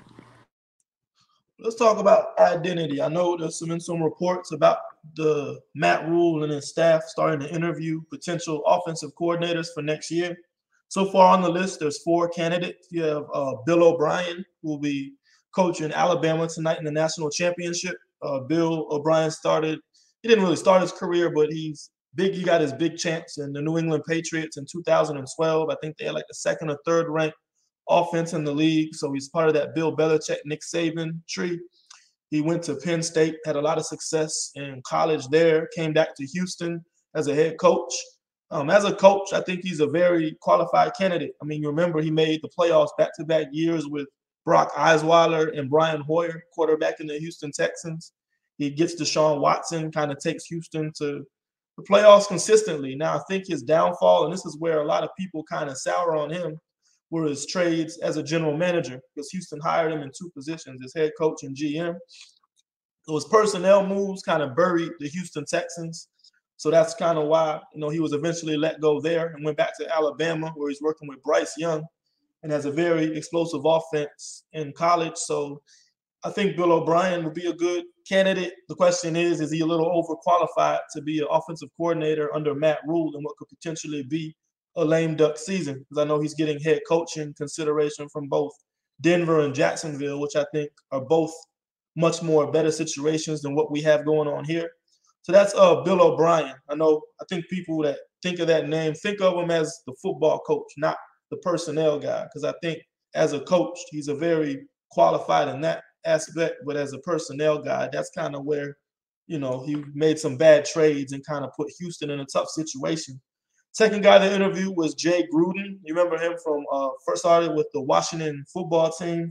Let's talk about identity. I know there's been some reports about the Matt Rule and his staff starting to interview potential offensive coordinators for next year. So far on the list, there's four candidates. You have uh, Bill O'Brien, who will be coaching Alabama tonight in the national championship. Uh, Bill O'Brien started, he didn't really start his career, but he's big. He got his big chance in the New England Patriots in two thousand twelve. I think they had like the second or third ranked offense in the league. So he's part of that Bill Belichick, Nick Saban tree. He went to Penn State, had a lot of success in college there, came back to Houston as a head coach. Um, as a coach, I think he's a very qualified candidate. I mean, you remember he made the playoffs back-to-back years with Brock Osweiler and Brian Hoyer, quarterback in the Houston Texans. He gets Deshaun Watson, kind of takes Houston to the playoffs consistently. Now, I think his downfall, and this is where a lot of people kind of sour on him, were his trades as a general manager, because Houston hired him in two positions, as head coach and G M. Those personnel moves kind of buried the Houston Texans. So that's kind of why, you know, he was eventually let go there and went back to Alabama, where he's working with Bryce Young and has a very explosive offense in college. So I think Bill O'Brien would be a good candidate. The question is, is he a little overqualified to be an offensive coordinator under Matt Rule in what could potentially be a lame duck season? Because I know he's getting head coaching consideration from both Denver and Jacksonville, which I think are both much more better situations than what we have going on here. So that's uh, Bill O'Brien. I know, I think people that think of that name, think of him as the football coach, not the personnel guy, because I think as a coach, he's a very qualified in that aspect, but as a personnel guy, that's kind of where, you know, he made some bad trades and kind of put Houston in a tough situation. Second guy they interviewed was Jay Gruden. You remember him from uh, first started with the Washington football team.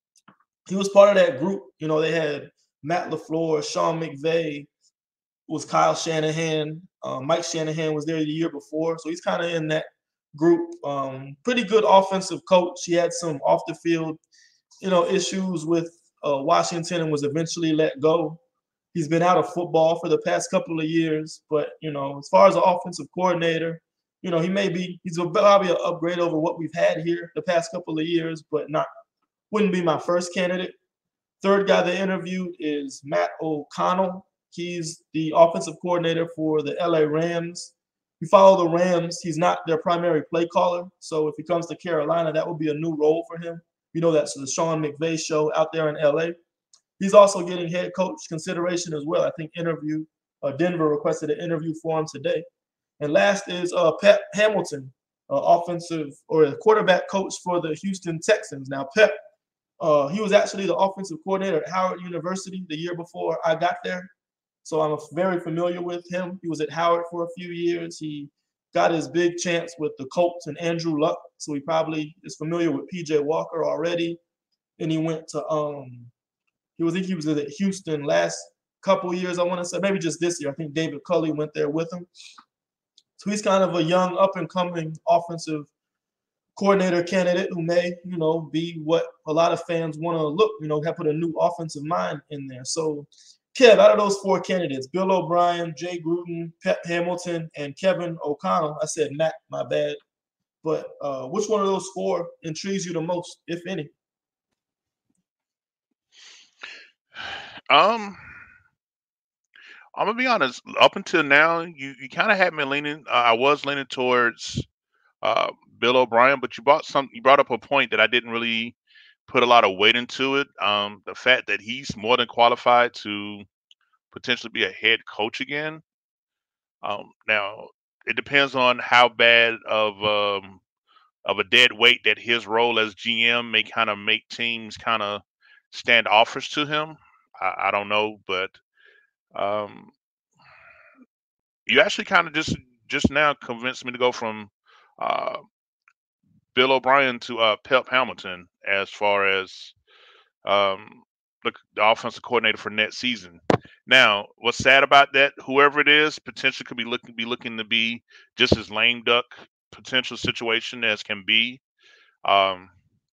He was part of that group. You know, they had Matt LaFleur, Sean McVay, was Kyle Shanahan. Uh, Mike Shanahan was there the year before. So he's kind of in that group. Um, pretty good offensive coach. He had some off the field, you know, issues with uh, Washington and was eventually let go. He's been out of football for the past couple of years. But, you know, as far as an offensive coordinator, you know, he may be, he's probably an upgrade over what we've had here the past couple of years, but not, wouldn't be my first candidate. Third guy they interviewed is Matt O'Connell. He's the offensive coordinator for the L A Rams. You follow the Rams, he's not their primary play caller. So if he comes to Carolina, that would be a new role for him. You know, that's the Sean McVay show out there in L A. He's also getting head coach consideration as well. I think interview, uh, Denver requested an interview for him today. And last is uh, Pep Hamilton, uh, offensive or a quarterback coach for the Houston Texans. Now, Pep, uh, he was actually the offensive coordinator at Howard University the year before I got there. So I'm very familiar with him. He was at Howard for a few years. He got his big chance with the Colts and Andrew Luck. So he probably is familiar with P J Walker already. And he went to um, he was I think he was at Houston last couple years, I want to say, maybe just this year. I think David Culley went there with him. So he's kind of a young, up-and-coming offensive coordinator candidate who may, you know, be what a lot of fans want to look, you know, have put a new offensive mind in there. So, Kev, out of those four candidates, Bill O'Brien, Jay Gruden, Pep Hamilton, and Kevin O'Connell, I said Matt, my bad. But uh, which one of those four intrigues you the most, if any? Um, I'm gonna be honest. Up until now, you, you kind of had me leaning. Uh, I was leaning towards uh, Bill O'Brien, but you brought some. You brought up a point that I didn't really put a lot of weight into it. Um, the fact that he's more than qualified to potentially be a head coach again. Um, now it depends on how bad of um, of a dead weight that his role as G M may kind of make teams kind of stand offers to him. I, I don't know, but um, you actually kind of just just now convinced me to go from uh, Bill O'Brien to uh, Pep Hamilton as far as um, the, the offensive coordinator for next season. Now, what's sad about that? Whoever it is, potentially could be looking be looking to be just as lame duck potential situation as can be. Um,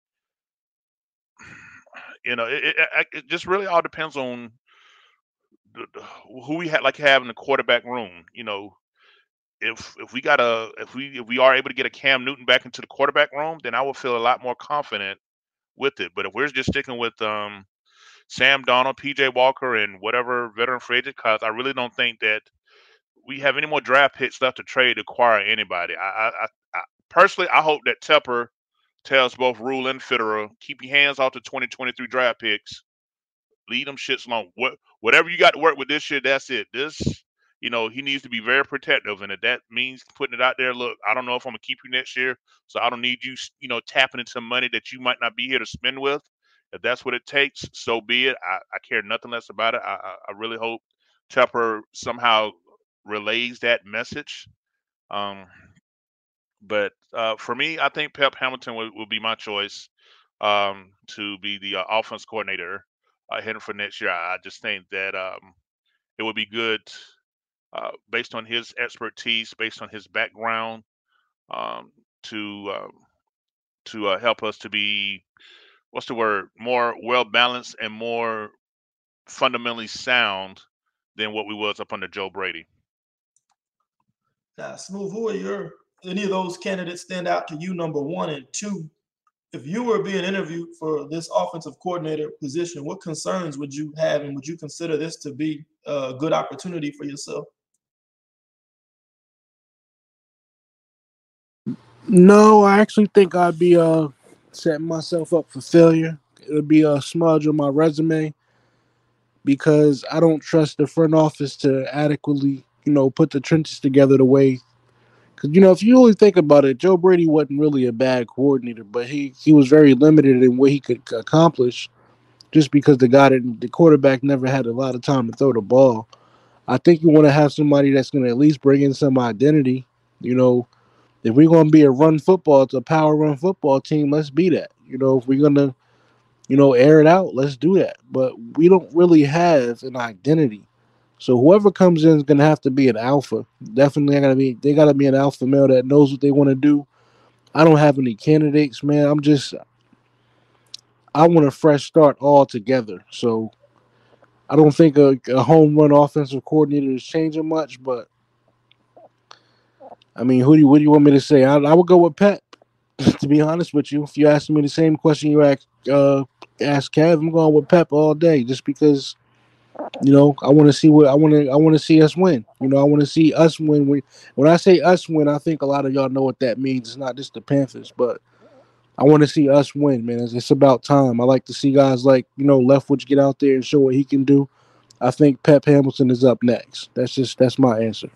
you know, it, it, it just really all depends on the, the, who we have, like have in the quarterback room. You know, if if we got a if we if we are able to get a Cam Newton back into the quarterback room, then I will feel a lot more confident with it. But if we're just sticking with um, Sam Darnold, P J Walker, and whatever veteran free agent, because I really don't think that we have any more draft picks left to trade to acquire anybody. I, I, I, I personally, I hope that Tepper tells both Rule and Fitterer, keep your hands off the twenty twenty-three draft picks. Leave them shits alone. What, whatever you got to work with this year, that's it. This, you know, he needs to be very protective, and if that means putting it out there, look, I don't know if I'm gonna keep you next year, so I don't need you, you know, tapping into money that you might not be here to spend with. If that's what it takes, so be it. I, I care nothing less about it. I, I, I really hope Tepper somehow relays that message. Um, but uh, for me, I think Pep Hamilton will, will be my choice um, to be the uh, offense coordinator uh, heading for next year. I, I just think that um, it would be good uh, based on his expertise, based on his background, um, to um, to uh, help us to be, what's the word, more well balanced and more fundamentally sound than what we was up under Joe Brady. Now, Smooth, who are your any of those candidates stand out to you? Number one and two, if you were being interviewed for this offensive coordinator position, what concerns would you have, and would you consider this to be a good opportunity for yourself? No, I actually think I'd be uh setting myself up for failure. It would be a smudge on my resume because I don't trust the front office to adequately, you know, put the trenches together the way. Because, you know, if you really think about it, Joe Brady wasn't really a bad coordinator, but he, he was very limited in what he could accomplish just because the guy didn't, the quarterback never had a lot of time to throw the ball. I think you want to have somebody that's going to at least bring in some identity. You know, if we're going to be a run football, it's a power run football team, let's be that. You know, if we're going to, you know, air it out, let's do that. But we don't really have an identity. So whoever comes in is gonna have to be an alpha. Definitely gotta be they gotta be an alpha male that knows what they want to do. I don't have any candidates, man. I'm just I want a fresh start altogether. So I don't think a, a home run offensive coordinator is changing much, but I mean, who do you, what do you want me to say? I, I would go with Pep. To be honest with you, if you asked me the same question you asked uh, asked Kev, I'm going with Pep all day, just because. You know, I want to see what I want to. I want to see us win. You know, I want to see us win. We, when I say us win, I think a lot of y'all know what that means. It's not just the Panthers, but I want to see us win, man. It's, it's about time. I like to see guys like, you know, Leftwich get out there and show what he can do. I think Pep Hamilton is up next. That's just that's my answer.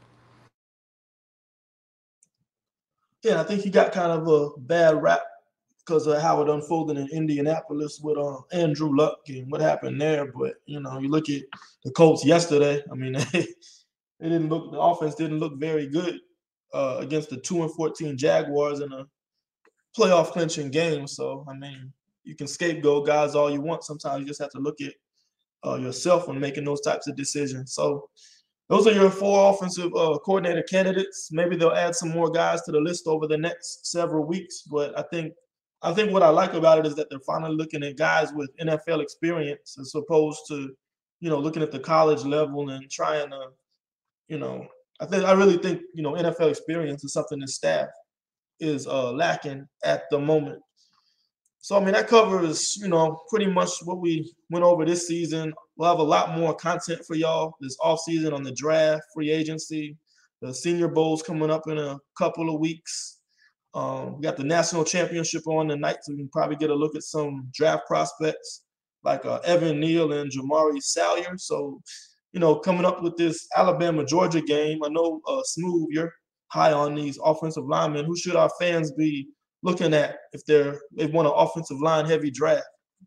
Yeah, I think he got kind of a bad rap because of how it unfolded in Indianapolis with uh, Andrew Luck and what happened there. But, you know, you look at the Colts yesterday, I mean, they, they didn't look, the offense didn't look very good uh, against the two and fourteen Jaguars in a playoff clinching game. So, I mean, you can scapegoat guys all you want. Sometimes you just have to look at uh, yourself when making those types of decisions. So, those are your four offensive uh, coordinator candidates. Maybe they'll add some more guys to the list over the next several weeks, but I think I think what I like about it is that they're finally looking at guys with N F L experience as opposed to, you know, looking at the college level and trying to, you know, I think I really think, you know, N F L experience is something the staff is uh, lacking at the moment. So, I mean, that covers, you know, pretty much what we went over this season. We'll have a lot more content for y'all this offseason on the draft, free agency, the Senior Bowl's coming up in a couple of weeks. Um, we got the national championship on tonight, so we can probably get a look at some draft prospects like uh, Evan Neal and Jamari Salyer. So, you know, coming up with this Alabama-Georgia game, I know, uh, Smooth, you're high on these offensive linemen. Who should our fans be looking at if they're they want an offensive line heavy draft?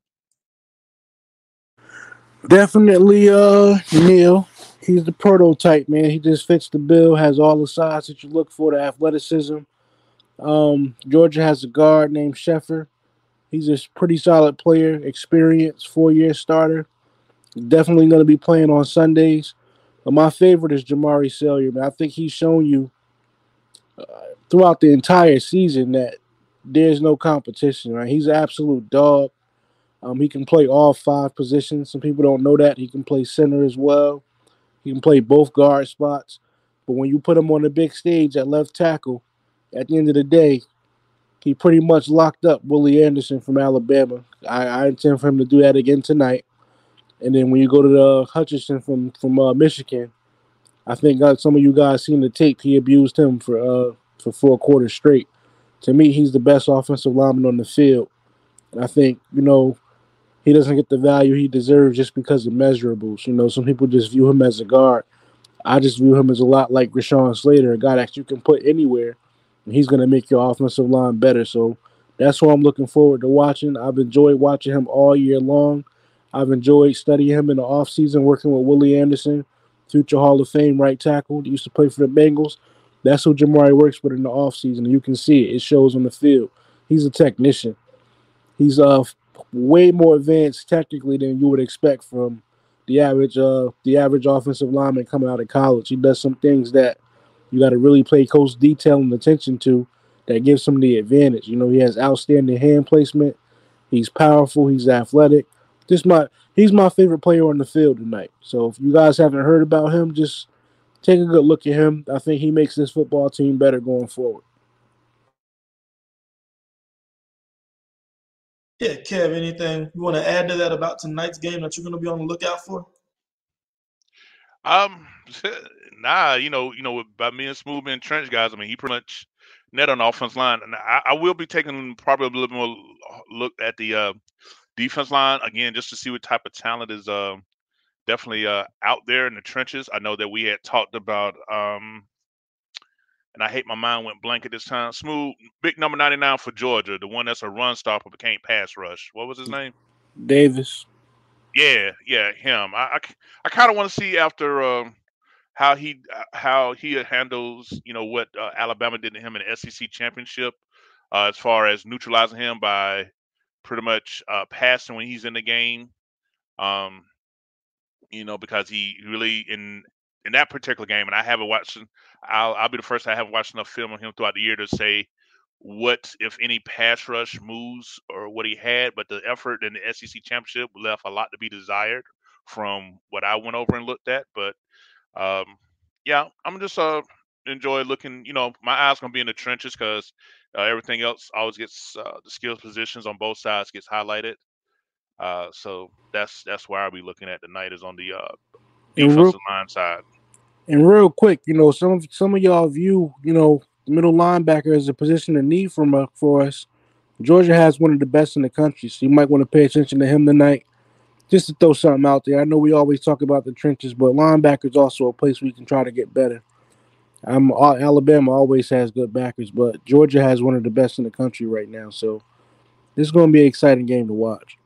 Definitely uh, Neal. He's the prototype, man. He just fits the bill, has all the size that you look for, the athleticism. Um, Georgia has a guard named Sheffer. He's a pretty solid player, experienced, four-year starter. Definitely going to be playing on Sundays. But my favorite is Jamari Salyer, man. I think he's shown you uh, throughout the entire season that there's no competition, right? He's an absolute dog. Um, he can play all five positions. Some people don't know that. He can play center as well. He can play both guard spots. But when you put him on the big stage at left tackle, at the end of the day, he pretty much locked up Willie Anderson from Alabama. I, I intend for him to do that again tonight. And then when you go to the Hutchinson from from uh, Michigan, I think uh, some of you guys seen the tape. He abused him for uh, for four quarters straight. To me, he's the best offensive lineman on the field. And I think, you know, he doesn't get the value he deserves just because of measurables. You know, some people just view him as a guard. I just view him as a lot like Rashawn Slater, a guy that you can put anywhere, and he's going to make your offensive line better. So that's what I'm looking forward to watching. I've enjoyed watching him all year long. I've enjoyed studying him in the offseason, working with Willie Anderson, future Hall of Fame right tackle. He used to play for the Bengals. That's who Jamari works with in the offseason, and you can see it. It shows on the field. He's a technician. He's uh, way more advanced technically than you would expect from the average uh, the average offensive lineman coming out of college. He does some things that you got to really pay close detail and attention to that gives him the advantage. You know, he has outstanding hand placement. He's powerful. He's athletic. Just my he's my favorite player on the field tonight. So if you guys haven't heard about him, just take a good look at him. I think he makes this football team better going forward. Yeah, Kev, anything you want to add to that about tonight's game that you're going to be on the lookout for? Um, nah, you know, you know, by me and Smooth and Trench guys, I mean, he pretty much net on the offense line, and I, I will be taking probably a little more look at the uh, defense line again, just to see what type of talent is uh, definitely uh, out there in the trenches. I know that we had talked about, um, and I hate my mind went blank at this time. Smooth, big number ninety-nine for Georgia, the one that's a run stopper but can't pass rush. What was his name? Davis. Yeah, yeah, him. I, I, I kind of want to see after um, how he how he handles, you know, what uh, Alabama did to him in the S E C championship, uh, as far as neutralizing him by pretty much uh, passing when he's in the game. Um, you know, because he really in in that particular game, and I haven't watched. I'll I'll be the first. I haven't watched enough film on him throughout the year to say what, if any, pass rush moves or what he had, but the effort in the S E C championship left a lot to be desired from what I went over and looked at. But um, yeah, I'm just uh enjoy looking. You know, my eyes gonna be in the trenches because uh, everything else always gets uh, the skills positions on both sides gets highlighted. Uh, so that's that's where I'll be looking at tonight is on the uh, defensive line side. And real quick, you know, some of some of y'all view, you know, middle linebacker as a position of need from uh, for us. Georgia has one of the best in the country, so you might want to pay attention to him tonight. Just to throw something out there. I know we always talk about the trenches, but linebacker is also a place we can try to get better. I'm Alabama always has good backers, but Georgia has one of the best in the country right now. So this is going to be an exciting game to watch.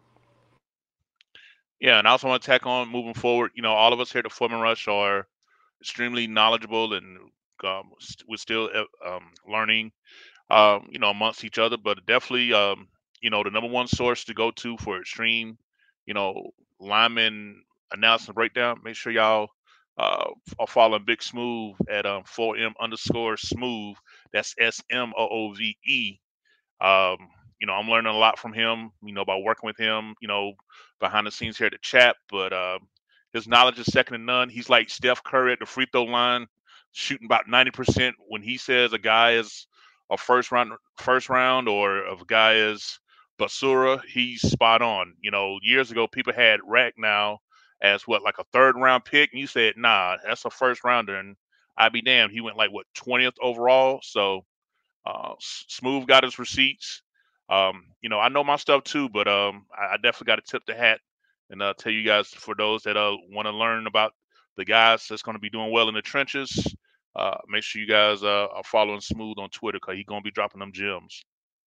Yeah, and I also want to tack on moving forward. You know, all of us here at the Foreman Rush are extremely knowledgeable, and um, we're still um, learning, um, you know, amongst each other. But definitely, um, you know, the number one source to go to for extreme, you know, lineman analysis and breakdown. Make sure y'all uh, are following Big Smooth at um, four M underscore Smooth. That's S M O O V E. Um, you know, I'm learning a lot from him, you know, by working with him, you know, behind the scenes here at the chat. But uh, his knowledge is second to none. He's like Steph Curry at the free throw line, shooting about ninety percent. When he says a guy is a first round, first round, or if a guy is Basura, he's spot on. You know, years ago, people had Ragnow as what, like a third round pick, and you said, nah, that's a first rounder. And I'd be damned, he went like what twentieth overall. So uh, Smooth got his receipts. Um, you know, I know my stuff too, but um, I, I definitely got to tip the hat and uh, tell you guys, for those that uh, want to learn about the guys that's going to be doing well in the trenches, uh, make sure you guys uh, are following Smooth on Twitter because he's going to be dropping them gems.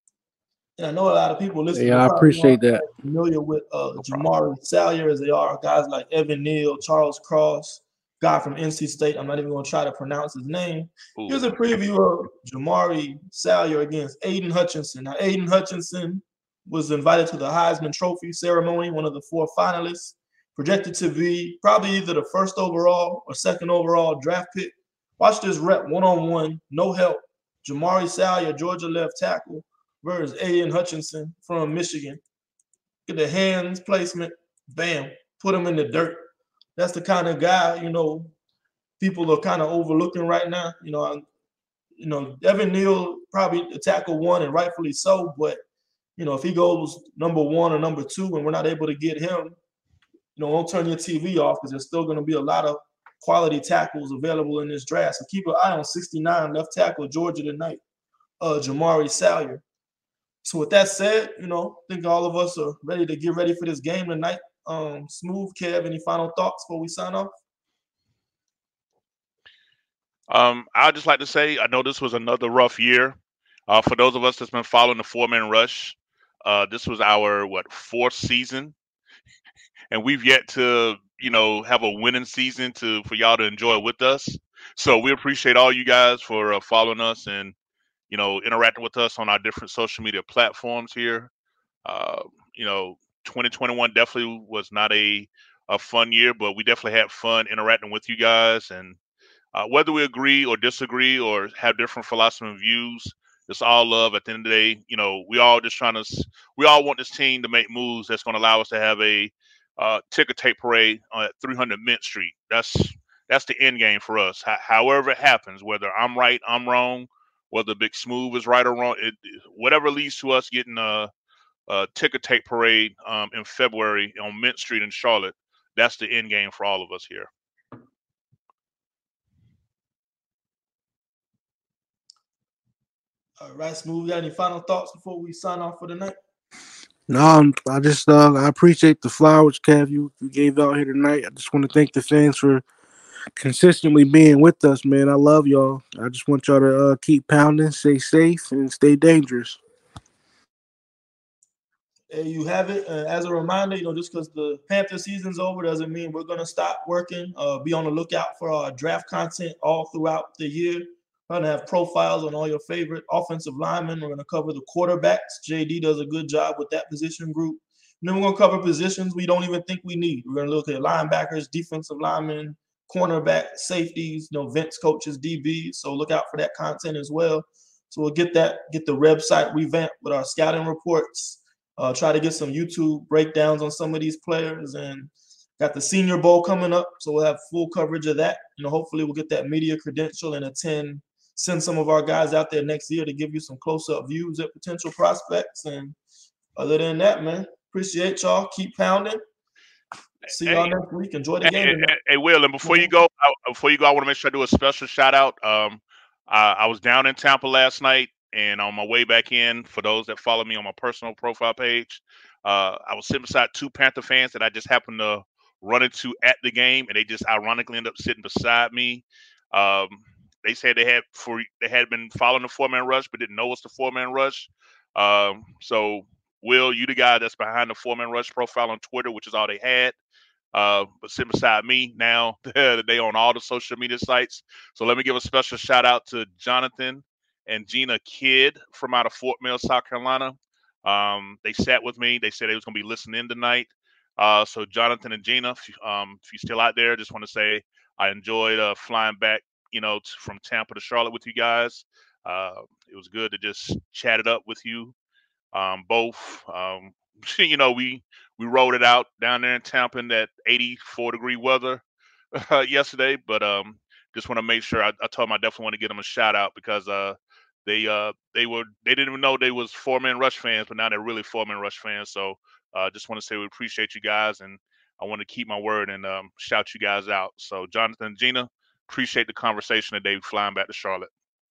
And I know a lot of people listening. Yeah, I appreciate that. Familiar with uh, no Jamari Salyer as they are guys like Evan Neal, Charles Cross, guy from N C State. I'm not even going to try to pronounce his name. Ooh. Here's a preview of Jamari Salyer against Aiden Hutchinson. Now, Aiden Hutchinson was invited to the Heisman Trophy ceremony, one of the four finalists, projected to be probably either the first overall or second overall draft pick. Watch this rep one-on-one, no help. Jamari Salyer, Georgia left tackle, versus Aiden Hutchinson from Michigan. Get the hands placement, bam, put him in the dirt. That's the kind of guy, you know, people are kind of overlooking right now. You know, you know, Evan Neal probably the tackle one, and rightfully so. But you know, if he goes number one or number two, and we're not able to get him, you know, don't turn your T V off, because there's still going to be a lot of quality tackles available in this draft. So keep an eye on sixty-nine left tackle Georgia tonight, uh, Jamari Salyer. So with that said, you know, I think all of us are ready to get ready for this game tonight. Um, Smooth, Kev, any final thoughts before we sign off? Um, I'd just like to say, I know this was another rough year. Uh, for those of us that's been following the four-man rush, uh, this was our, what, fourth season. And we've yet to, you know, have a winning season to for y'all to enjoy with us. So we appreciate all you guys for uh, following us and, you know, interacting with us on our different social media platforms here. Uh, you know, twenty twenty-one definitely was not a, a fun year, but we definitely had fun interacting with you guys. And uh, whether we agree or disagree or have different philosophy and views, it's all love. At the end of the day, you know, we all just trying to, we all want this team to make moves that's going to allow us to have a uh, ticker tape parade at three hundred Mint Street. That's that's the end game for us. H- however it happens, whether I'm right, I'm wrong, whether Big Smooth is right or wrong, it, whatever leads to us getting a, a ticker tape parade um, in February on Mint Street in Charlotte, that's the end game for all of us here. All right, Smooth, got any final thoughts before we sign off for the night? No, I just uh, I appreciate the flowers, Kev, you, you gave out here tonight. I just want to thank the fans for consistently being with us, man. I love y'all. I just want y'all to uh, keep pounding, stay safe, and stay dangerous. There you have it. Uh, as a reminder, you know, just because the Panther season's over doesn't mean we're going to stop working. Uh, be on the lookout for our draft content all throughout the year. We're going to have profiles on all your favorite offensive linemen. We're going to cover the quarterbacks. J D does a good job with that position group. And then we're going to cover positions we don't even think we need. We're going to look at linebackers, defensive linemen, cornerback, safeties, you know, Vince coaches, D Bs. So look out for that content as well. So we'll get that, get the website revamped with our scouting reports. Uh, try to get some YouTube breakdowns on some of these players, and got the Senior Bowl coming up. So we'll have full coverage of that. You know, hopefully we'll get that media credential and attend, send some of our guys out there next year to give you some close-up views at potential prospects. And other than that, man, appreciate y'all. Keep pounding. See y'all hey, next week. Enjoy the hey, game. Hey, hey, Will, and before you go, I, before you go, I want to make sure I do a special shout out. Um, I, I was down in Tampa last night, and on my way back in, for those that follow me on my personal profile page, uh, I was sitting beside two Panther fans that I just happened to run into at the game, and they just ironically ended up sitting beside me. Um, they said they had for they had been following the four-man rush, but didn't know it's the four-man rush. Um, so, Will, you the guy that's behind the four-man rush profile on Twitter, which is all they had. Uh, but sitting beside me now, they on all the social media sites. So let me give a special shout out to Jonathan and Gina Kidd from out of Fort Mill, South Carolina. Um, they sat with me. They said they was going to be listening tonight. Uh, so Jonathan and Gina, if, um, if you're still out there, just want to say I enjoyed uh, flying back, you know, t- from Tampa to Charlotte with you guys. Uh, it was good to just chat it up with you um, both. Um, you know, we we rolled it out down there in Tampa in that eighty-four degree weather uh, yesterday. But um, just want to make sure I, I told them I definitely want to give them a shout out because uh, they uh they were they didn't even know they was four man rush fans, but now they're really four man rush fans. So uh, just want to say we appreciate you guys, and I want to keep my word and um, shout you guys out. So Jonathan and Gina, appreciate the conversation today flying back to Charlotte.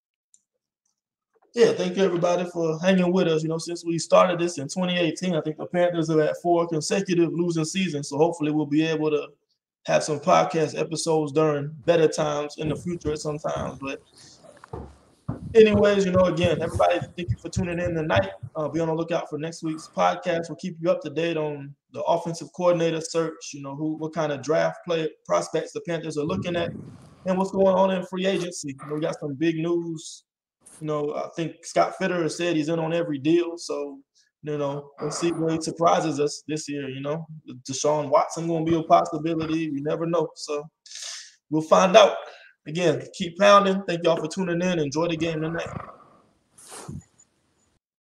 Yeah, thank you everybody for hanging with us. You know, since we started this in twenty eighteen, I think the Panthers are at four consecutive losing seasons. So hopefully we'll be able to have some podcast episodes during better times in the future sometimes. But anyways, you know, again, everybody, thank you for tuning in tonight. Uh, be on the lookout for next week's podcast. We'll keep you up to date on the offensive coordinator search, you know, who what kind of draft play prospects the Panthers are looking at, and what's going on in free agency. You know, we got some big news. You know, I think Scott Fitterer said he's in on every deal. So You know, let's see where he surprises us this year. You know, Deshaun Watson going to be a possibility. You never know. So we'll find out. Again, keep pounding. Thank y'all for tuning in. Enjoy the game tonight.